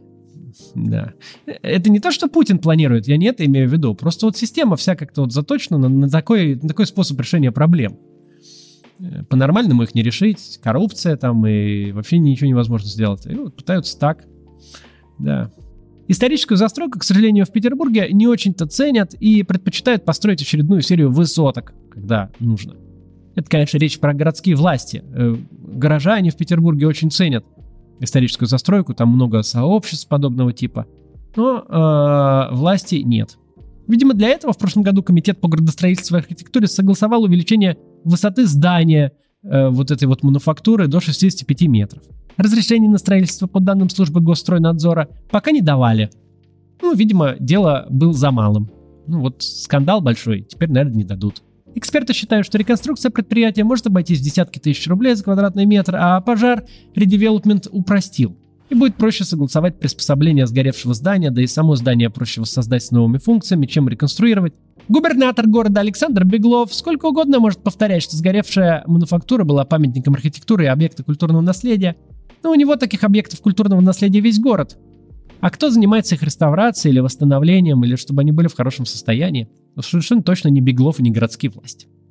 Да. Это не то, что Путин планирует, я не это имею в виду. Просто вот система вся как-то вот заточена на, на, такой, на такой способ решения проблем. По-нормальному их не решить, коррупция там, и вообще ничего невозможно сделать. И вот пытаются так. Да. Историческую застройку, к сожалению, в Петербурге не очень-то ценят и предпочитают построить очередную серию высоток, когда нужно. Это, конечно, речь про городские власти. Горожане в Петербурге очень ценят историческую застройку, там много сообществ подобного типа, но э, власти нет. Видимо, для этого в прошлом году Комитет по градостроительству и архитектуре согласовал увеличение высоты здания э, вот этой вот мануфактуры до шестидесяти пяти метров. Разрешение на строительство по данным службы Госстройнадзора пока не давали. Ну, видимо, дело было за малым. Ну вот скандал большой, теперь, наверное, не дадут. Эксперты считают, что реконструкция предприятия может обойтись в десятки тысяч рублей за квадратный метр, а пожар редевелопмент упростил. И будет проще согласовать приспособление сгоревшего здания, да и само здание проще воссоздать с новыми функциями, чем реконструировать. Губернатор города Александр Беглов сколько угодно может повторять, что сгоревшая мануфактура была памятником архитектуры и объекта культурного наследия, но у него таких объектов культурного наследия весь город. А кто занимается их реставрацией или восстановлением, или чтобы они были в хорошем состоянии? Совершенно точно не Беглов и не городские власти.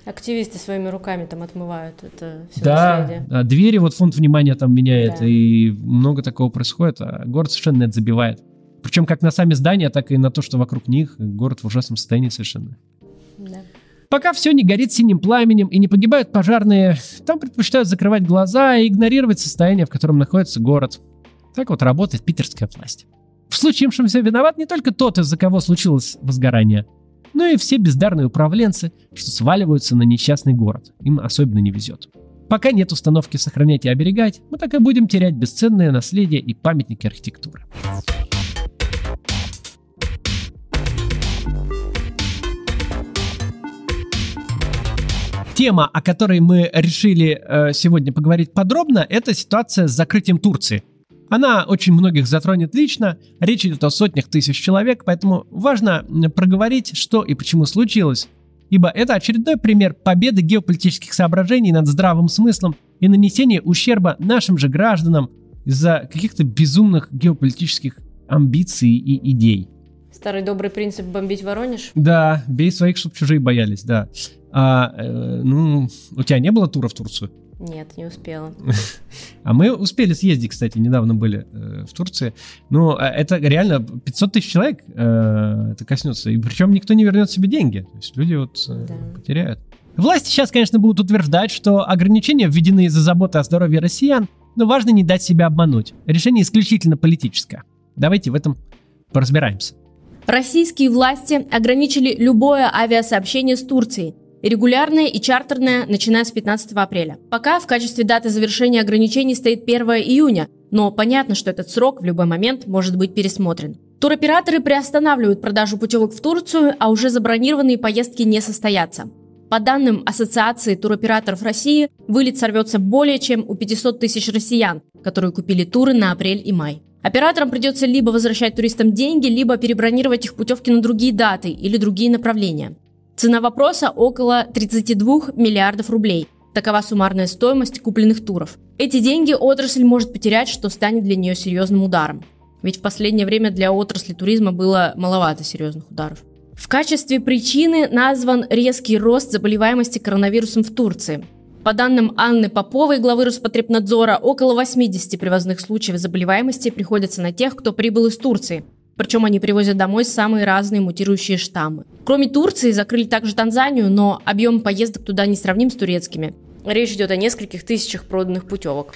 Активисты своими руками там отмывают это все да, наследие. Да, двери вот фонд внимания там меняет, Да. и много такого происходит, а город совершенно на это забивает. Причем как на сами здания, так и на то, что вокруг них. Город в ужасном состоянии совершенно. Да. Пока все не горит синим пламенем и не погибают пожарные, там предпочитают закрывать глаза и игнорировать состояние, в котором находится город. Так вот работает питерская власть. В случившемся виноват не только тот, из-за кого случилось возгорание, но и все бездарные управленцы, что сваливаются на несчастный город. Им особенно не везет. Пока нет установки сохранять и оберегать, мы так и будем терять бесценное наследие и памятники архитектуры. Тема, о которой мы решили э, сегодня поговорить подробно, это ситуация с закрытием Турции. Она очень многих затронет лично, речь идет о сотнях тысяч человек, поэтому важно проговорить, что и почему случилось, ибо это очередной пример победы геополитических соображений над здравым смыслом и нанесения ущерба нашим же гражданам из-за каких-то безумных геополитических амбиций и идей. Старый добрый принцип бомбить Воронеж? Да, бей своих, чтобы чужие боялись, да. А, э, ну, у тебя не было тура в Турцию? Нет, не успела. А мы успели съездить, кстати, недавно были э, в Турции. Ну, это реально пятьсот тысяч человек э, это коснется. И причем никто не вернет себе деньги. То есть люди вот э, Да. потеряют. Власти сейчас, конечно, будут утверждать, что ограничения введены из-за заботы о здоровье россиян, но важно не дать себя обмануть. Решение исключительно политическое. Давайте в этом поразбираемся. Российские власти ограничили любое авиасообщение с Турцией, регулярное и чартерное, начиная с пятнадцатого апреля. Пока в качестве даты завершения ограничений стоит первое июня, но понятно, что этот срок в любой момент может быть пересмотрен. Туроператоры приостанавливают продажу путевок в Турцию, а уже забронированные поездки не состоятся. По данным Ассоциации туроператоров России, вылет сорвется более чем у пятьсот тысяч россиян, которые купили туры на апрель и май. Операторам придется либо возвращать туристам деньги, либо перебронировать их путевки на другие даты или другие направления. Цена вопроса около тридцать два миллиардов рублей. Такова суммарная стоимость купленных туров. Эти деньги отрасль может потерять, что станет для нее серьезным ударом. Ведь в последнее время для отрасли туризма было маловато серьезных ударов. В качестве причины назван резкий рост заболеваемости коронавирусом в Турции. По данным Анны Поповой, главы Роспотребнадзора, около восемьдесят привозных случаев заболеваемости приходится на тех, кто прибыл из Турции. Причем они привозят домой самые разные мутирующие штаммы. Кроме Турции, закрыли также Танзанию, но объем поездок туда не сравним с турецкими. Речь идет о нескольких тысячах проданных путевок.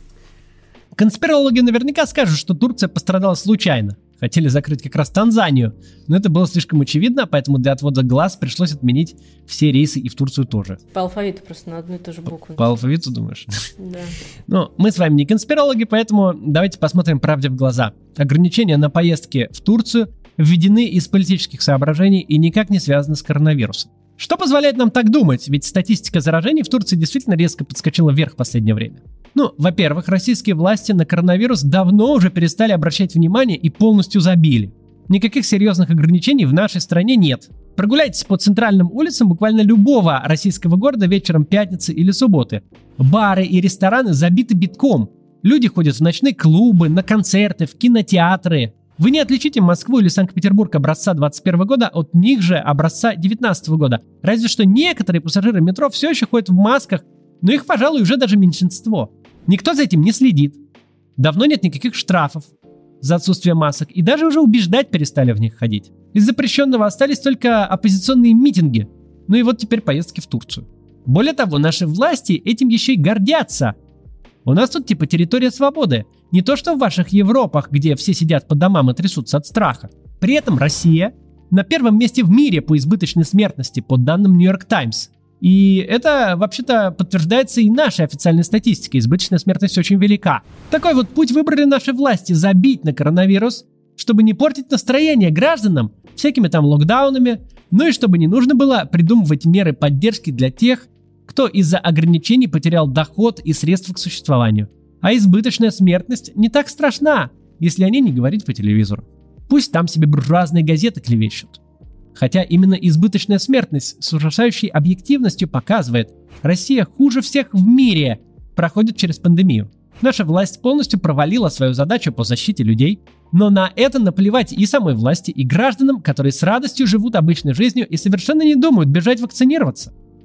Конспирологи наверняка скажут, что Турция пострадала случайно. Хотели закрыть как раз Танзанию, но это было слишком очевидно, поэтому для отвода глаз пришлось отменить все рейсы и в Турцию тоже. По алфавиту просто на одну и ту же букву. По алфавиту, думаешь? Да. Ну, мы с вами не конспирологи, поэтому давайте посмотрим правде в глаза. Ограничения на поездки в Турцию введены из политических соображений и никак не связаны с коронавирусом. Что позволяет нам так думать? Ведь статистика заражений в Турции действительно резко подскочила вверх в последнее время. Ну, во-первых, российские власти на коронавирус давно уже перестали обращать внимание и полностью забили. Никаких серьезных ограничений в нашей стране нет. Прогуляйтесь по центральным улицам буквально любого российского города вечером пятницы или субботы. Бары и рестораны забиты битком. Люди ходят в ночные клубы, на концерты, в кинотеатры. Вы не отличите Москву или Санкт-Петербург образца двадцать первого года от них же образца девятнадцатого года. Разве что некоторые пассажиры метро все еще ходят в масках, но их, пожалуй, уже даже меньшинство. Никто за этим не следит. Давно нет никаких штрафов за отсутствие масок, и даже уже убеждать перестали в них ходить. Из запрещенного остались только оппозиционные митинги, ну и вот теперь поездки в Турцию. Более того, наши власти этим еще и гордятся. У нас тут типа территория свободы. Не то что в ваших Европах, где все сидят по домам и трясутся от страха. При этом Россия на первом месте в мире по избыточной смертности, по данным Нью-Йорк Таймс. И это вообще-то подтверждается и нашей официальной статистикой. Избыточная смертность очень велика. Такой вот путь выбрали наши власти: забить на коронавирус, чтобы не портить настроение гражданам всякими там локдаунами, ну и чтобы не нужно было придумывать меры поддержки для тех, кто из-за ограничений потерял доход и средства к существованию. А избыточная смертность не так страшна, если о ней не говорить по телевизору. Пусть там себе буржуазные газеты клевещут. Хотя именно избыточная смертность с ужасающей объективностью показывает: Россия хуже всех в мире проходит через пандемию. Наша власть полностью провалила свою задачу по защите людей, но на это наплевать и самой власти, и гражданам, которые с радостью живут обычной жизнью и совершенно не думают бежать вакцинироваться.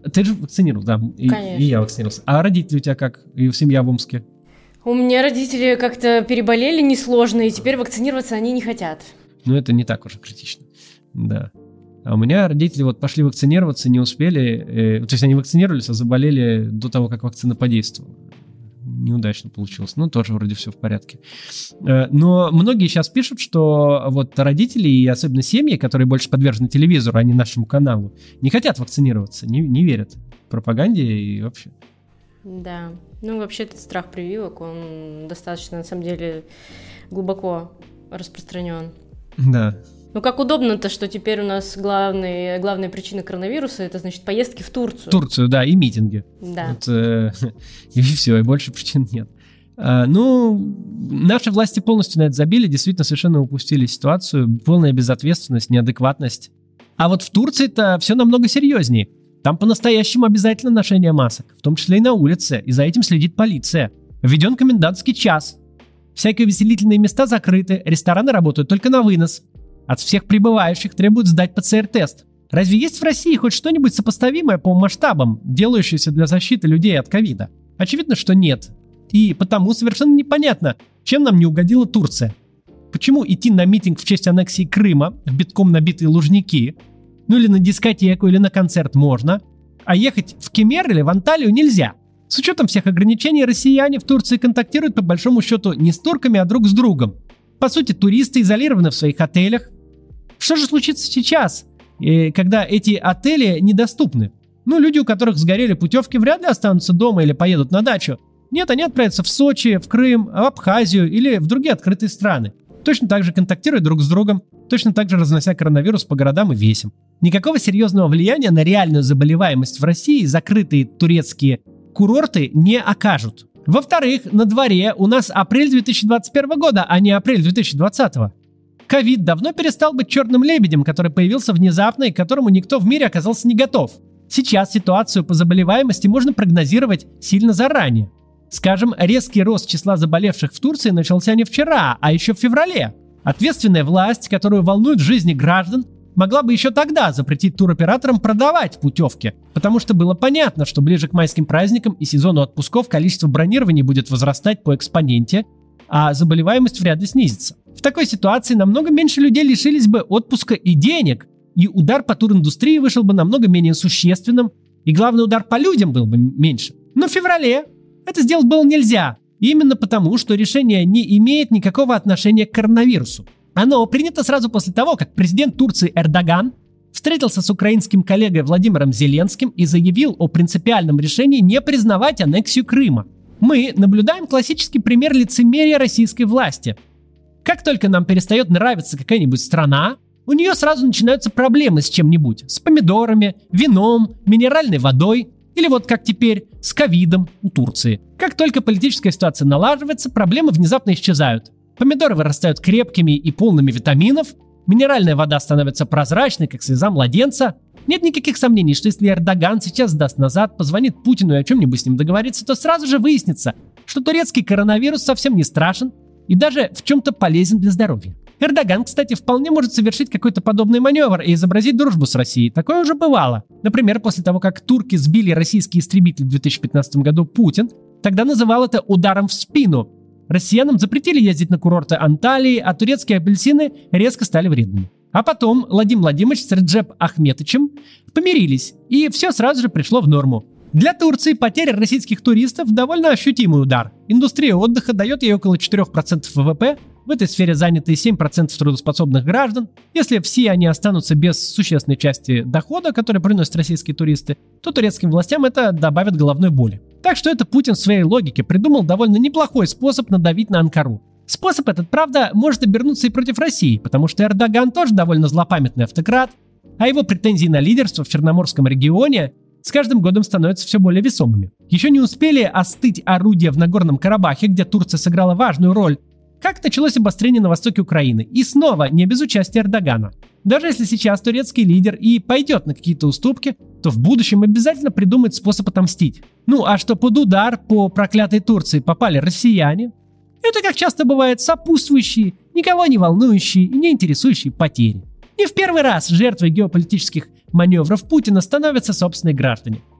Ты же вакцинировал, да? И, и я вакцинировался. А родители у тебя как? И семья в Омске? У меня родители как-то переболели несложно, и теперь вакцинироваться они не хотят. Ну, это не так уж критично, да. А у меня родители вот пошли вакцинироваться, не успели, э, то есть они вакцинировались, а заболели до того, как вакцина подействовала. Неудачно получилось, ну, тоже вроде все в порядке. Э, но многие сейчас пишут, что вот родители и особенно семьи, которые больше подвержены телевизору, а не нашему каналу, не хотят вакцинироваться, не, не верят пропаганде и вообще. Да, ну, вообще этот страх прививок, он достаточно, на самом деле, глубоко распространен. Да. Ну, как удобно-то, что теперь у нас главные, главная причина коронавируса – это, значит, поездки в Турцию. Турцию, да, и митинги. Да. Вот, э, и все, и больше причин нет. А, ну, наши власти полностью на это забили, действительно совершенно упустили ситуацию, полная безответственность, неадекватность. А вот в Турции-то все намного серьезнее. Там по-настоящему обязательно ношение масок, в том числе и на улице, и за этим следит полиция. Введен комендантский час. Всякие увеселительные места закрыты, рестораны работают только на вынос. От всех прибывающих требуют сдать ПЦР-тест. Разве есть в России хоть что-нибудь сопоставимое по масштабам, делающееся для защиты людей от ковида? Очевидно, что нет. И потому совершенно непонятно, чем нам не угодила Турция. Почему идти на митинг в честь аннексии Крыма в битком набитые Лужники, ну или на дискотеку, или на концерт можно, а ехать в Кемер или в Анталию нельзя? С учетом всех ограничений, россияне в Турции контактируют по большому счету не с турками, а друг с другом. По сути, туристы изолированы в своих отелях. Что же случится сейчас, когда эти отели недоступны? Ну, люди, у которых сгорели путевки, вряд ли останутся дома или поедут на дачу. Нет, они отправятся в Сочи, в Крым, в Абхазию или в другие открытые страны. Точно так же контактируя друг с другом, точно так же разнося коронавирус по городам и весям. Никакого серьезного влияния на реальную заболеваемость в России закрытые турецкие курорты не окажут. Во-вторых, на дворе у нас апрель две тысячи двадцать первого года, а не апрель две тысячи двадцатого. Ковид давно перестал быть черным лебедем, который появился внезапно и к которому никто в мире оказался не готов. Сейчас ситуацию по заболеваемости можно прогнозировать сильно заранее. Скажем, резкий рост числа заболевших в Турции начался не вчера, а еще в феврале. Ответственная власть, которую волнует жизни граждан, могла бы еще тогда запретить туроператорам продавать путевки, потому что было понятно, что ближе к майским праздникам и сезону отпусков количество бронирований будет возрастать по экспоненте, а заболеваемость вряд ли снизится. В такой ситуации намного меньше людей лишились бы отпуска и денег, и удар по туриндустрии вышел бы намного менее существенным, и главный удар по людям был бы меньше. Но в феврале это сделать было нельзя, именно потому, что решение не имеет никакого отношения к коронавирусу. Оно принято сразу после того, как президент Турции Эрдоган встретился с украинским коллегой Владимиром Зеленским и заявил о принципиальном решении не признавать аннексию Крыма. Мы наблюдаем классический пример лицемерия российской власти. Как только нам перестает нравиться какая-нибудь страна, у нее сразу начинаются проблемы с чем-нибудь. С помидорами, вином, минеральной водой. Или вот как теперь, с ковидом у Турции. Как только политическая ситуация налаживается, проблемы внезапно исчезают. Помидоры вырастают крепкими и полными витаминов, минеральная вода становится прозрачной, как слеза младенца. Нет никаких сомнений, что если Эрдоган сейчас сдаст назад, позвонит Путину и о чем-нибудь с ним договорится, то сразу же выяснится, что турецкий коронавирус совсем не страшен и даже в чем-то полезен для здоровья. Эрдоган, кстати, вполне может совершить какой-то подобный маневр и изобразить дружбу с Россией. Такое уже бывало. Например, после того, как турки сбили российские истребители в две тысячи пятнадцатом году, Путин тогда называл это ударом в спину. Россиянам запретили ездить на курорты Анталии, а турецкие апельсины резко стали вредными. А потом Владимир Владимирович с Реджеп Ахметовичем помирились, и все сразу же пришло в норму. Для Турции потеря российских туристов довольно ощутимый удар. Индустрия отдыха дает ей около четыре процента ВВП, в этой сфере заняты семь процентов трудоспособных граждан. Если все они останутся без существенной части дохода, который приносят российские туристы, то турецким властям это добавит головной боли. Так что это Путин в своей логике придумал довольно неплохой способ надавить на Анкару. Способ этот, правда, может обернуться и против России, потому что Эрдоган тоже довольно злопамятный автократ, а его претензии на лидерство в Черноморском регионе с каждым годом становятся все более весомыми. Еще не успели остыть орудия в Нагорном Карабахе, где Турция сыграла важную роль, как началось обострение на востоке Украины, и снова не без участия Эрдогана. Даже если сейчас турецкий лидер и пойдет на какие-то уступки, то в будущем обязательно придумает способ отомстить. Ну а что под удар по проклятой Турции попали россияне, это, как часто бывает, сопутствующие, никого не волнующие и не интересующие потери. Не в первый раз жертвой геополитических маневров Путина становятся собственные граждане.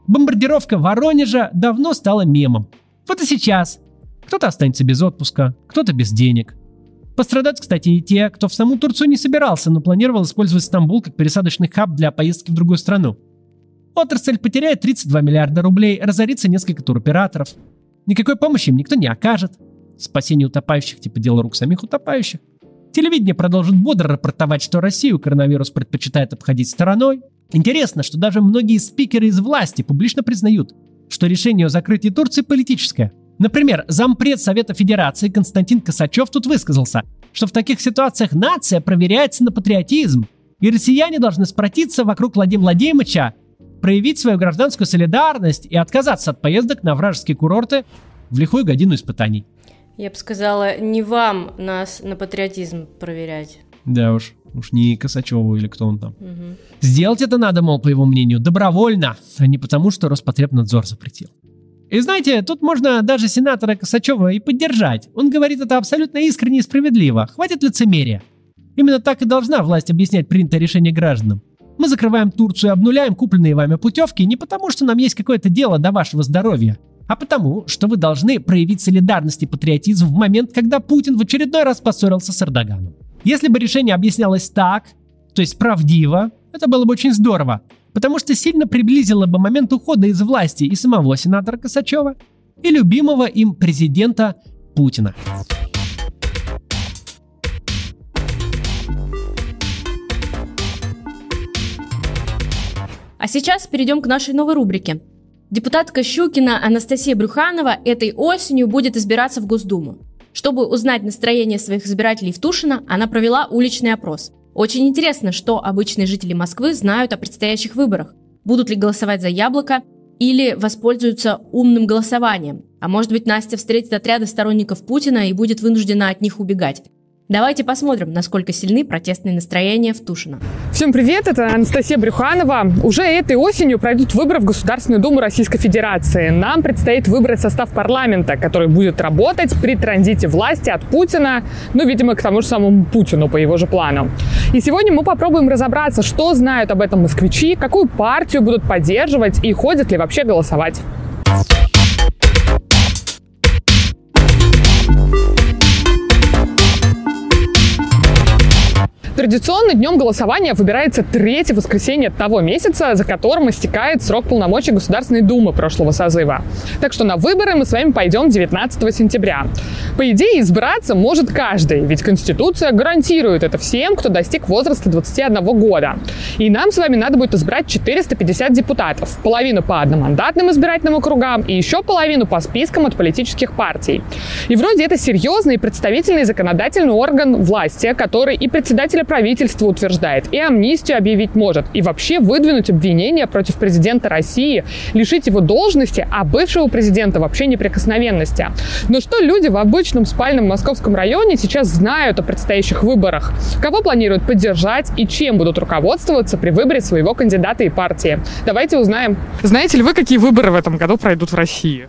Бомбардировка Воронежа давно стала мемом. Вот и сейчас. Кто-то останется без отпуска, кто-то без денег. Пострадают, кстати, и те, кто в саму Турцию не собирался, но планировал использовать Стамбул как пересадочный хаб для поездки в другую страну. Отрасль потеряет тридцать два миллиарда рублей, разорится несколько туроператоров. Никакой помощи им никто не окажет. Спасение утопающих типа дело рук самих утопающих. Телевидение продолжит бодро рапортовать, что Россию коронавирус предпочитает обходить стороной. Интересно, что даже многие спикеры из власти публично признают, что решение о закрытии Турции политическое. Например, зампред Совета Федерации Константин Косачев тут высказался, что в таких ситуациях нация проверяется на патриотизм, и россияне должны сплотиться вокруг Владимира Владимировича, проявить свою гражданскую солидарность и отказаться от поездок на вражеские курорты в лихую годину испытаний. Я бы сказала, не вам нас на патриотизм проверять. Да уж, уж не Косачеву или кто он там. Угу. Сделать это надо, мол, по его мнению, добровольно, а не потому, что Роспотребнадзор запретил. И знаете, тут можно даже сенатора Косачева и поддержать. Он говорит это абсолютно искренне и справедливо. Хватит лицемерия. Именно так и должна власть объяснять принятое решение гражданам. Мы закрываем Турцию и обнуляем купленные вами путевки не потому, что нам есть какое-то дело до вашего здоровья, а потому, что вы должны проявить солидарность и патриотизм в момент, когда Путин в очередной раз поссорился с Эрдоганом. Если бы решение объяснялось так, то есть правдиво, это было бы очень здорово, потому что сильно приблизило бы момент ухода из власти и самого сенатора Косачева, и любимого им президента Путина. А сейчас перейдем к нашей новой рубрике. Депутатка Щукина Анастасия Брюханова этой осенью будет избираться в Госдуму. Чтобы узнать настроение своих избирателей в Тушино, она провела уличный опрос. Очень интересно, что обычные жители Москвы знают о предстоящих выборах. Будут ли голосовать за Яблоко или воспользуются умным голосованием. А может быть, Настя встретит отряды сторонников Путина и будет вынуждена от них убегать. Давайте посмотрим, насколько сильны протестные настроения в Тушино. Всем привет, это Анастасия Брюханова. Уже этой осенью пройдут выборы в Государственную Думу Российской Федерации. Нам предстоит выбрать состав парламента, который будет работать при транзите власти от Путина, ну, видимо, к тому же самому Путину по его же плану. И сегодня мы попробуем разобраться, что знают об этом москвичи, какую партию будут поддерживать и ходят ли вообще голосовать. Традиционно днем голосования выбирается третье воскресенье того месяца, за которым истекает срок полномочий Государственной Думы прошлого созыва. Так что на выборы мы с вами пойдем девятнадцатого сентября. По идее, избраться может каждый, ведь Конституция гарантирует это всем, кто достиг возраста двадцати одного года. И нам с вами надо будет избрать четыреста пятьдесят депутатов, половину по одномандатным избирательным округам и еще половину по спискам от политических партий. И вроде это серьезный и представительный законодательный орган власти, который и председателя правительства утверждает, и амнистию объявить может, и вообще выдвинуть обвинения против президента России, лишить его должности, а бывшего президента вообще неприкосновенности. Но что люди в обычном спальном московском районе сейчас знают о предстоящих выборах? Кого планируют поддержать и чем будут руководствоваться при выборе своего кандидата и партии? Давайте узнаем. Знаете ли вы, какие выборы в этом году пройдут в России?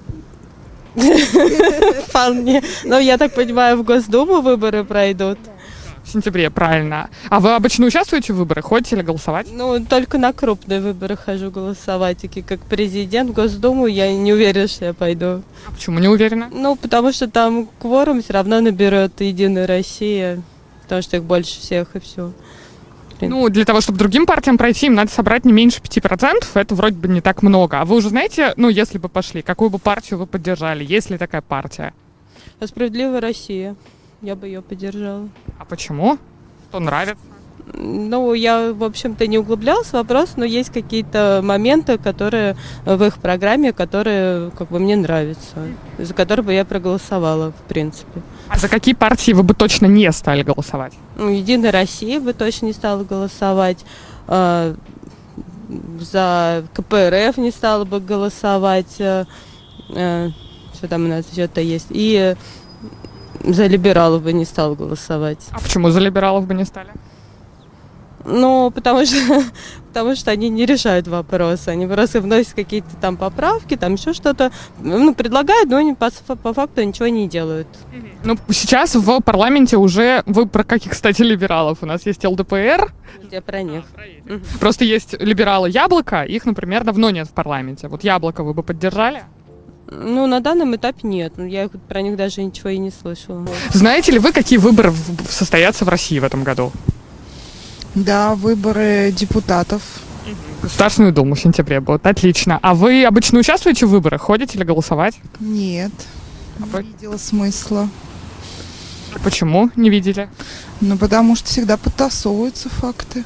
Вполне. Но я так понимаю, в Госдуму выборы пройдут. В сентябре, правильно. А вы обычно участвуете в выборах? Ходите ли голосовать? Ну, только на крупные выборы хожу голосовать. Такие как президент, в Госдуму я не уверена, что я пойду. А почему не уверена? Ну, потому что там кворум все равно наберет Единая Россия, потому что их больше всех, и все. Ну, для того, чтобы другим партиям пройти, им надо собрать не меньше пяти процентов. Это вроде бы не так много. А вы уже знаете, ну, если бы пошли, какую бы партию вы поддержали? Есть ли такая партия? «Справедливая Россия». Я бы ее поддержала. А почему? Что нравится? Ну, я, в общем-то, не углублялась в вопрос, но есть какие-то моменты, которые в их программе, которые, как бы, мне нравятся, за которые бы я проголосовала, в принципе. А за какие партии вы бы точно не стали голосовать? Ну, «Единая Россия» бы точно не стала голосовать, э, за ка пэ эр эф не стала бы голосовать, э, э, что там у нас еще-то есть, и за либералов бы не стал голосовать. А почему за либералов бы не стали? Ну, потому что, потому что они не решают вопросы. Они просто вносят какие-то там поправки, там еще что-то. Ну, предлагают, но они по, по факту ничего не делают. Ну, сейчас в парламенте уже... Вы про каких, кстати, либералов? У нас есть эл дэ пэ эр. Я про них. Угу. Просто есть либералы Яблоко, их, например, давно нет в парламенте. Вот Яблоко вы бы поддержали? Ну, на данном этапе нет. Я про них даже ничего и не слышала. Знаете ли вы, какие выборы состоятся в России в этом году? Да, выборы депутатов. Государственную Думу в сентябре будут. Отлично. А вы обычно участвуете в выборах? Ходите ли голосовать? Нет, а не вы... видела смысла. Почему не видели? Ну, потому что всегда подтасовываются факты.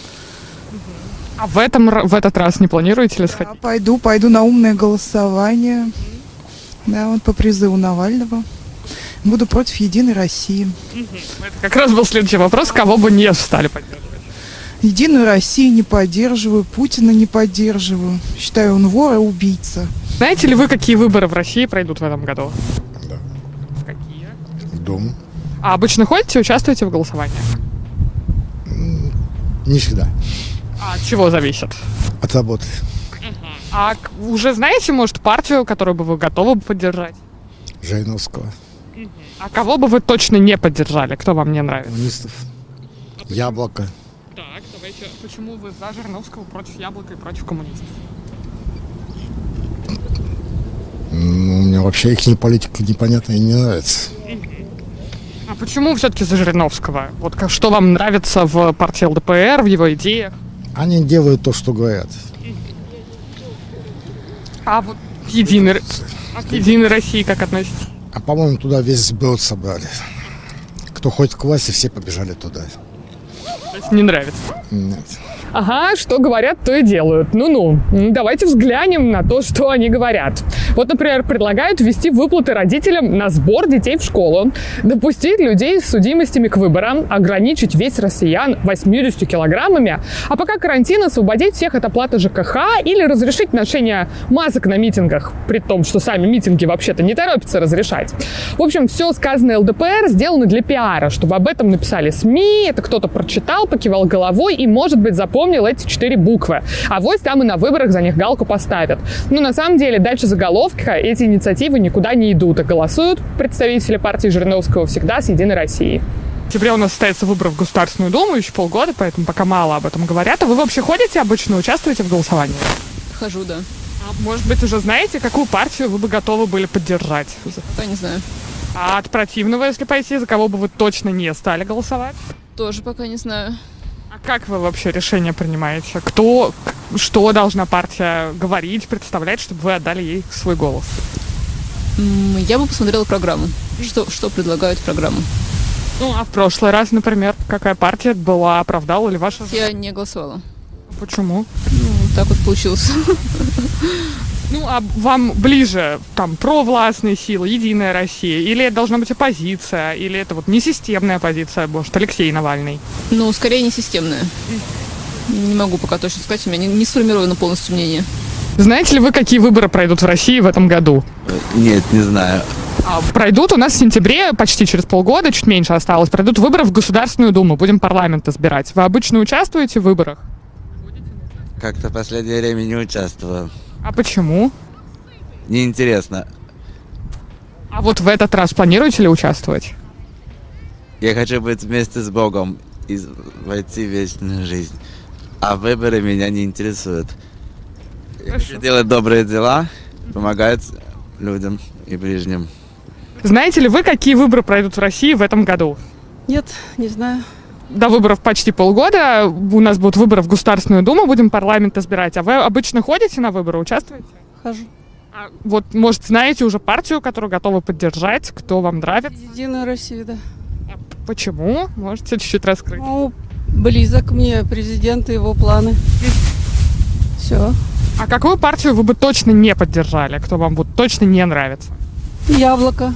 А в, этом, в этот раз не планируете ли сходить? Да, пойду, пойду на умное голосование. Да, вот по призыву Навального. Буду против Единой России. Это как раз был следующий вопрос, кого бы не стали поддерживать. Единую Россию не поддерживаю, Путина не поддерживаю. Считаю, он вор и убийца. Знаете ли вы, какие выборы в России пройдут в этом году? Да. В какие? В Дом. А обычно ходите, участвуете в голосовании? Не всегда. А от чего зависит? От работы. А уже знаете, может, партию, которую бы вы готовы поддержать? Жириновского. А кого бы вы точно не поддержали? Кто вам не нравится? Коммунистов. Яблоко. Так, давайте. Почему вы за Жириновского против Яблока и против коммунистов? Ну, мне вообще их политика непонятна и не нравится. А почему все-таки за Жириновского? Вот как, что вам нравится в партии эл дэ пэ эр, в его идеях? Они делают то, что говорят. А вот к Единой, а к Единой России как относитесь? А по-моему, туда весь бюджет собрали. Кто ходит к власти, все побежали туда. То есть не нравится? Нет. Ага, что говорят, то и делают. Ну-ну, давайте взглянем на то, что они говорят. Вот, например, предлагают ввести выплаты родителям на сбор детей в школу, допустить людей с судимостями к выборам, ограничить вес россиян восьмидесятью килограммами, а пока карантин освободить всех от оплаты жэ ка ха или разрешить ношение масок на митингах, при том, что сами митинги вообще-то не торопятся разрешать. В общем, все сказанное эл дэ пэ эр сделано для пиара, чтобы об этом написали СМИ, это кто-то прочитал, покивал головой и, может быть, запомнил эти четыре буквы. А вот там и на выборах за них галку поставят. Но на самом деле дальше заголовка эти инициативы никуда не идут, и голосуют представители партии Жириновского всегда с Единой Россией. В сентябре у нас состоится выбор в Государственную Думу, еще полгода, поэтому пока мало об этом говорят. А вы вообще ходите обычно, участвуете в голосовании? Хожу, да. А может быть, уже знаете, какую партию вы бы готовы были поддержать? Пока не знаю. А от противного, если пойти, за кого бы вы точно не стали голосовать? Тоже пока не знаю. А как вы вообще решение принимаете? Кто, что должна партия говорить, представлять, чтобы вы отдали ей свой голос? Я бы посмотрела программу. Что, что предлагают программу? Ну, а в прошлый раз, например, какая партия была, оправдала ли ваша... Я не голосовала. Почему? Ну, так вот получилось. Ну, а вам ближе, там, провластные силы, Единая Россия, или это должна быть оппозиция, или это вот несистемная оппозиция, может, Алексей Навальный? Ну, скорее не системная. Не могу пока точно сказать, у меня не, не сформировано полностью мнение. Знаете ли вы, какие выборы пройдут в России в этом году? Нет, не знаю. А, пройдут у нас в сентябре, почти через полгода, чуть меньше осталось, пройдут выборы в Государственную Думу, будем парламент избирать. Вы обычно участвуете в выборах? Как-то в последнее время не участвовал. А почему? Неинтересно. А вот в этот раз планируете ли участвовать? Я хочу быть вместе с Богом и войти в вечную жизнь. А выборы меня не интересуют. Я хочу делать добрые дела, помогать людям и ближним. Знаете ли вы, какие выборы пройдут в России в этом году? Нет, не знаю. До выборов почти полгода. У нас будут выборы в Государственную Думу, будем парламент избирать. А вы обычно ходите на выборы, участвуете? Хожу. А вот, может, знаете уже партию, которую готовы поддержать, кто вам нравится? Единую Россию, да. А почему? Можете чуть-чуть раскрыть? Ну, близок мне президент и его планы. Все. А какую партию вы бы точно не поддержали, кто вам вот точно не нравится? Яблоко.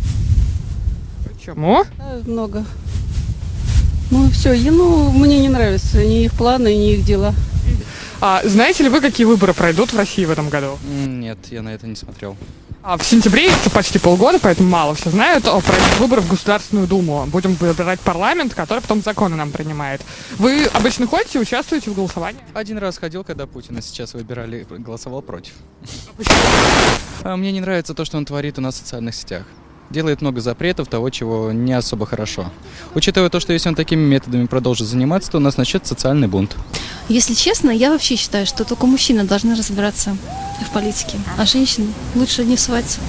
Почему? Да, много. Ну, все, ну, мне не нравятся ни их планы, ни их дела. А знаете ли вы, какие выборы пройдут в России в этом году? Нет, я на это не смотрел. А в сентябре это почти полгода, поэтому мало все знают. Пройдут выборы в Государственную Думу. Будем выбирать парламент, который потом законы нам принимает. Вы обычно ходите, участвуете в голосовании? Один раз ходил, когда Путина сейчас выбирали, голосовал против. А почему? Мне не нравится то, что он творит у нас в социальных сетях. Делает много запретов того, чего не особо хорошо. Учитывая то, что если он такими методами продолжит заниматься, то у нас начнется социальный бунт. Если честно, я вообще считаю, что только мужчины должны разбираться в политике, а женщины лучше не всуваться.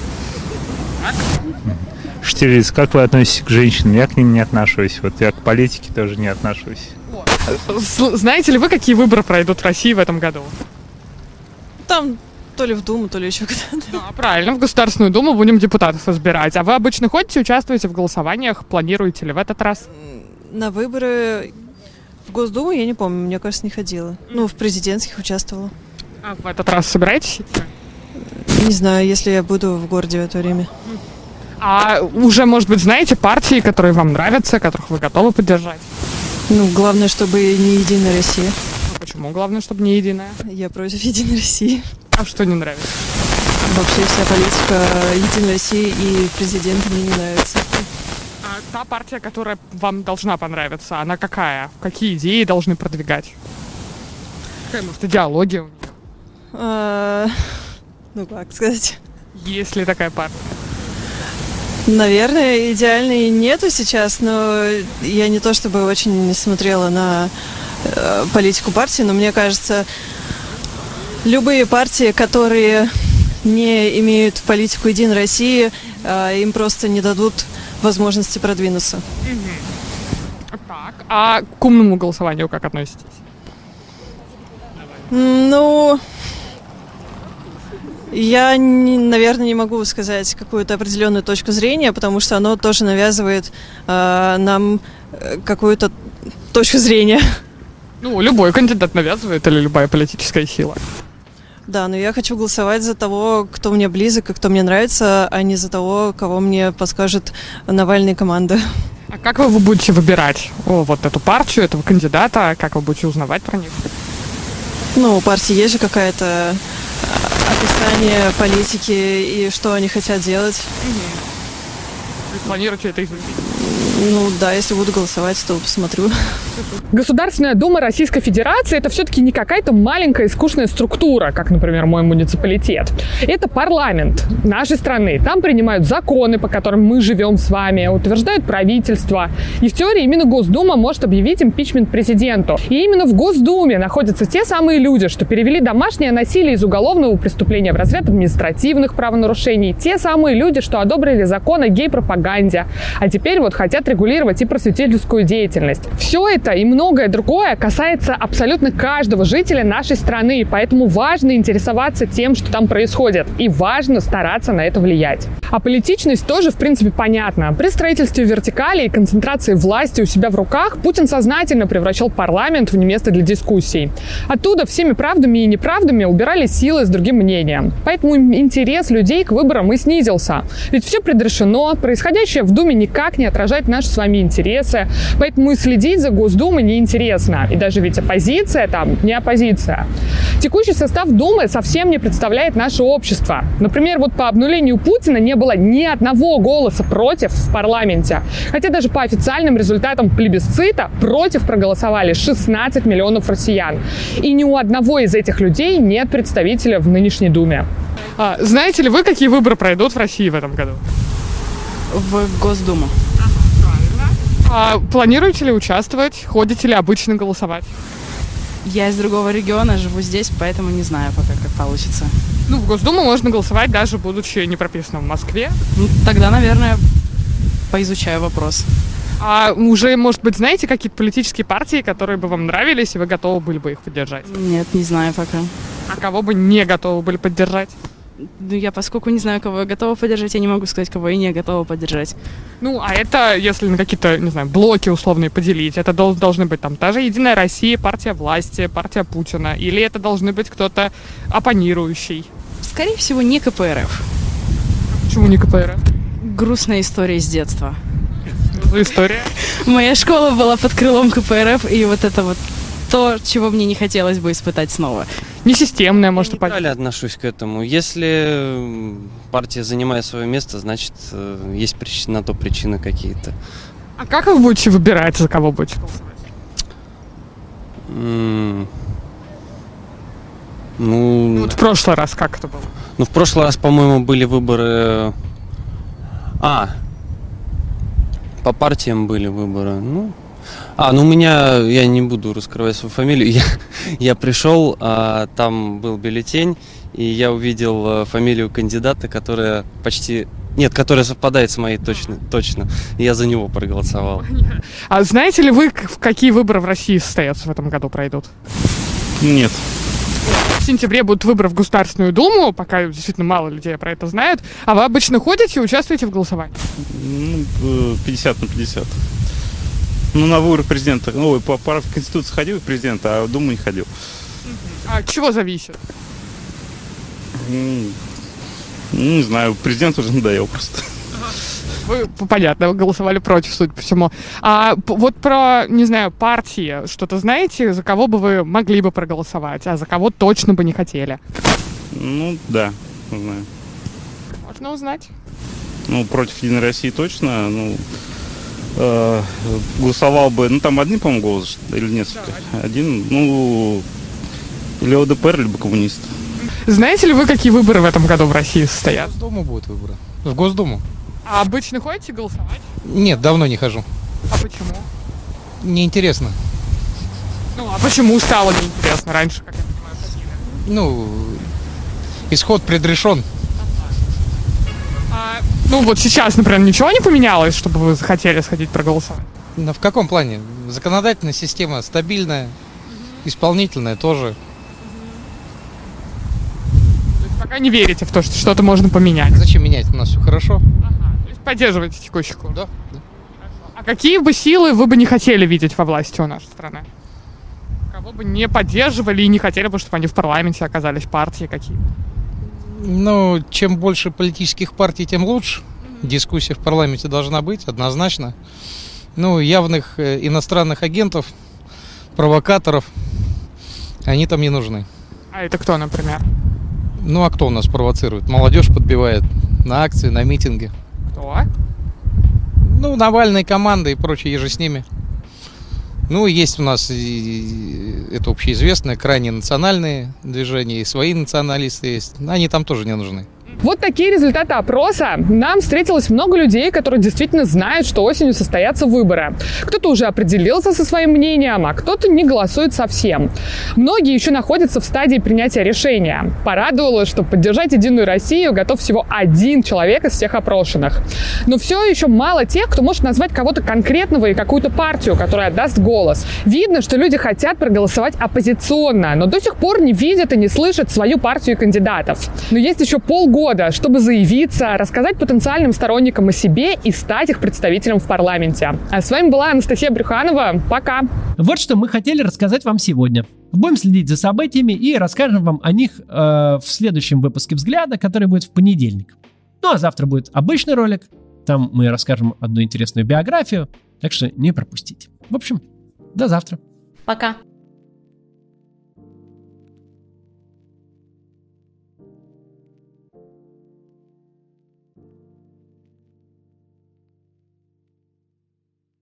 Штирлиц, как вы относитесь к женщинам? Я к ним не отношусь. Вот я к политике тоже не отношусь. Знаете ли вы, какие выборы пройдут в России в этом году? Там то ли в Думу, то ли еще куда-то. Да, правильно, в Государственную Думу будем депутатов избирать. А вы обычно ходите, участвуете в голосованиях? Планируете ли в этот раз? На выборы в Госдуму я не помню, мне кажется, не ходила. Ну, в президентских участвовала. А в этот раз собираетесь идти? Не знаю, если я буду в городе в это время. А уже, может быть, знаете партии, которые вам нравятся, которых вы готовы поддержать? Ну, главное, чтобы не Единая Россия. А почему главное, чтобы не Единая? Я против Единой России. А что не нравится? Вообще вся политика Единой России и президента мне не нравится. А та партия, которая вам должна понравиться, она какая? Какие идеи должны продвигать? Какая, может, идеология у них? А, ну, как сказать? Есть ли такая партия? Наверное, идеальной нету сейчас, но я не то чтобы очень смотрела на э, политику партии, но мне кажется, любые партии, которые не имеют политику Единой России, э, им просто не дадут возможности продвинуться. Угу. Так, а к умному голосованию как относитесь? Ну, я, не, наверное, не могу сказать какую-то определенную точку зрения, потому что оно тоже навязывает э, нам какую-то точку зрения. Ну, любой кандидат навязывает или любая политическая сила. Да, но я хочу голосовать за того, кто мне близок и кто мне нравится, а не за того, кого мне подскажет Навальный и команда. А как вы будете выбирать О, вот эту партию, этого кандидата? Как вы будете узнавать про них? Ну, у партии есть же какая-то описание политики и что они хотят делать. Угу. Вы планируете это изменить? Ну да, если буду голосовать, то посмотрю. Государственная Дума Российской Федерации — это все-таки не какая-то маленькая и скучная структура, как, например, мой муниципалитет. Это парламент нашей страны. Там принимают законы, по которым мы живем с вами, утверждают правительство. И в теории именно Госдума может объявить импичмент президенту. И именно в Госдуме находятся те самые люди, что перевели домашнее насилие из уголовного преступления в разряд административных правонарушений. Те самые люди, что одобрили закон о гей-пропаганде. А теперь вот хотят регулировать и просветительскую деятельность. Все это и многое другое касается абсолютно каждого жителя нашей страны, поэтому важно интересоваться тем, что там происходит, и важно стараться на это влиять. А политичность тоже, в принципе, понятна. При строительстве вертикали и концентрации власти у себя в руках Путин сознательно превращал парламент в не место для дискуссий. Оттуда всеми правдами и неправдами убирали силы с другим мнением. Поэтому интерес людей к выборам и снизился. Ведь все предрешено, происходящее в Думе никак не отражает наши с вами интересы, поэтому и следить за Госдумой неинтересно. И даже ведь оппозиция там не оппозиция. Текущий состав Думы совсем не представляет наше общество. Например, вот по обнулению Путина не было ни одного голоса против в парламенте. Хотя даже по официальным результатам плебисцита против проголосовали шестнадцать миллионов россиян. И ни у одного из этих людей нет представителя в нынешней Думе. А, знаете ли вы, какие выборы пройдут в России в этом году? В Госдуму. А планируете ли участвовать? Ходите ли обычно голосовать? Я из другого региона, живу здесь, поэтому не знаю пока, как получится. Ну, в Госдуму можно голосовать, даже будучи не прописанным в Москве. Ну, тогда, наверное, поизучаю вопрос. А уже, может быть, знаете какие-то политические партии, которые бы вам нравились, и вы готовы были бы их поддержать? Нет, не знаю пока. А кого бы не готовы были поддержать? Ну, я поскольку не знаю, кого я готова поддержать, я не могу сказать, кого я не готова поддержать. Ну, а это, если на какие-то, не знаю, блоки условные поделить, это дол- должны быть там та же Единая Россия, партия власти, партия Путина, или это должны быть кто-то оппонирующий? Скорее всего, не ка пэ эр эф. Почему не ка пэ эр эф? Грустная история с детства. Что за история? Моя школа была под крылом ка пэ эр эф, и вот это вот то, чего мне не хотелось бы испытать снова. Несистемная, может, я неправильно отношусь к этому. Если партия занимает свое место, значит, есть причина, на то причины какие-то. А как вы будете выбирать, за кого будете голосовать? Mm. Ну, вот в прошлый раз как это было? Ну, в прошлый раз, по-моему, были выборы... А, по партиям были выборы. Ну, а, ну у меня, я не буду раскрывать свою фамилию, я, я пришел, а, там был бюллетень, и я увидел фамилию кандидата, которая почти... Нет, которая совпадает с моей точно, точно. И я за него проголосовал. А знаете ли вы, в какие выборы в России состоятся в этом году, пройдут? Нет. В сентябре будут выборы в Государственную Думу, пока действительно мало людей про это знают. А вы обычно ходите и участвуете в голосовании? Ну, пятьдесят на пятьдесят. Ну, на выборы президента. Ой, по, по Конституции ходил президента, а в Думу не ходил. А от чего зависит? Ну, не знаю, президент уже надоел просто. Вы, понятно, вы голосовали против, судя по всему. А вот про, не знаю, партии, что-то знаете, за кого бы вы могли бы проголосовать, а за кого точно бы не хотели? Ну, да, знаю. Можно узнать. Ну, против Единой России точно, ну, э, голосовал бы, ну, там один, по-моему, голос, или несколько? Да, один. один, ну, или ЛДПР, либо коммунист. Знаете ли вы, какие выборы в этом году в России состоят? В Госдуму будут выборы. В Госдуму. А обычно ходите голосовать? Нет, давно не хожу. А почему? Неинтересно. Ну, а почему стало неинтересно раньше, как я понимаю, ходили? Ну, исход предрешен. А, ну, вот сейчас, например, ничего не поменялось, чтобы вы захотели сходить проголосовать? Но в каком плане? Законодательная система стабильная, угу. Исполнительная тоже. Пока не верите в то, что что-то можно поменять. Зачем менять? У нас все хорошо. Ага. То есть поддерживаете текущий курс? Да, да. А какие бы силы вы бы не хотели видеть во власти у нашей страны? Кого бы не поддерживали и не хотели бы, чтобы они в парламенте оказались, партии какие-то? Ну, чем больше политических партий, тем лучше. Mm-hmm. Дискуссия в парламенте должна быть, однозначно. Ну, явных э, иностранных агентов, провокаторов, они там не нужны. А это кто, например? Ну, а кто у нас провоцирует? Молодежь подбивает на акции, на митинги. Кто? Ну, Навальная команда и прочие еже с ними. Ну, есть у нас, и, это общеизвестное, крайне национальные движения, и свои националисты есть. Они там тоже не нужны. Вот такие результаты опроса. Нам встретилось много людей, которые действительно знают, что осенью состоятся выборы. Кто-то уже определился со своим мнением, а кто-то не голосует совсем. Многие еще находятся в стадии принятия решения. Порадовало, что поддержать Единую Россию готов всего один человек из всех опрошенных. Но все еще мало тех, кто может назвать кого-то конкретного и какую-то партию, которая отдаст голос. Видно, что люди хотят проголосовать оппозиционно, но до сих пор не видят и не слышат свою партию и кандидатов. Но есть еще полгода, чтобы заявиться, рассказать потенциальным сторонникам о себе и стать их представителем в парламенте. А с вами была Анастасия Брюханова. Пока! Вот что мы хотели рассказать вам сегодня. Будем следить за событиями и расскажем вам о них э, в следующем выпуске «Взгляда», который будет в понедельник. Ну а завтра будет обычный ролик. Там мы расскажем одну интересную биографию. Так что не пропустите. В общем, до завтра. Пока.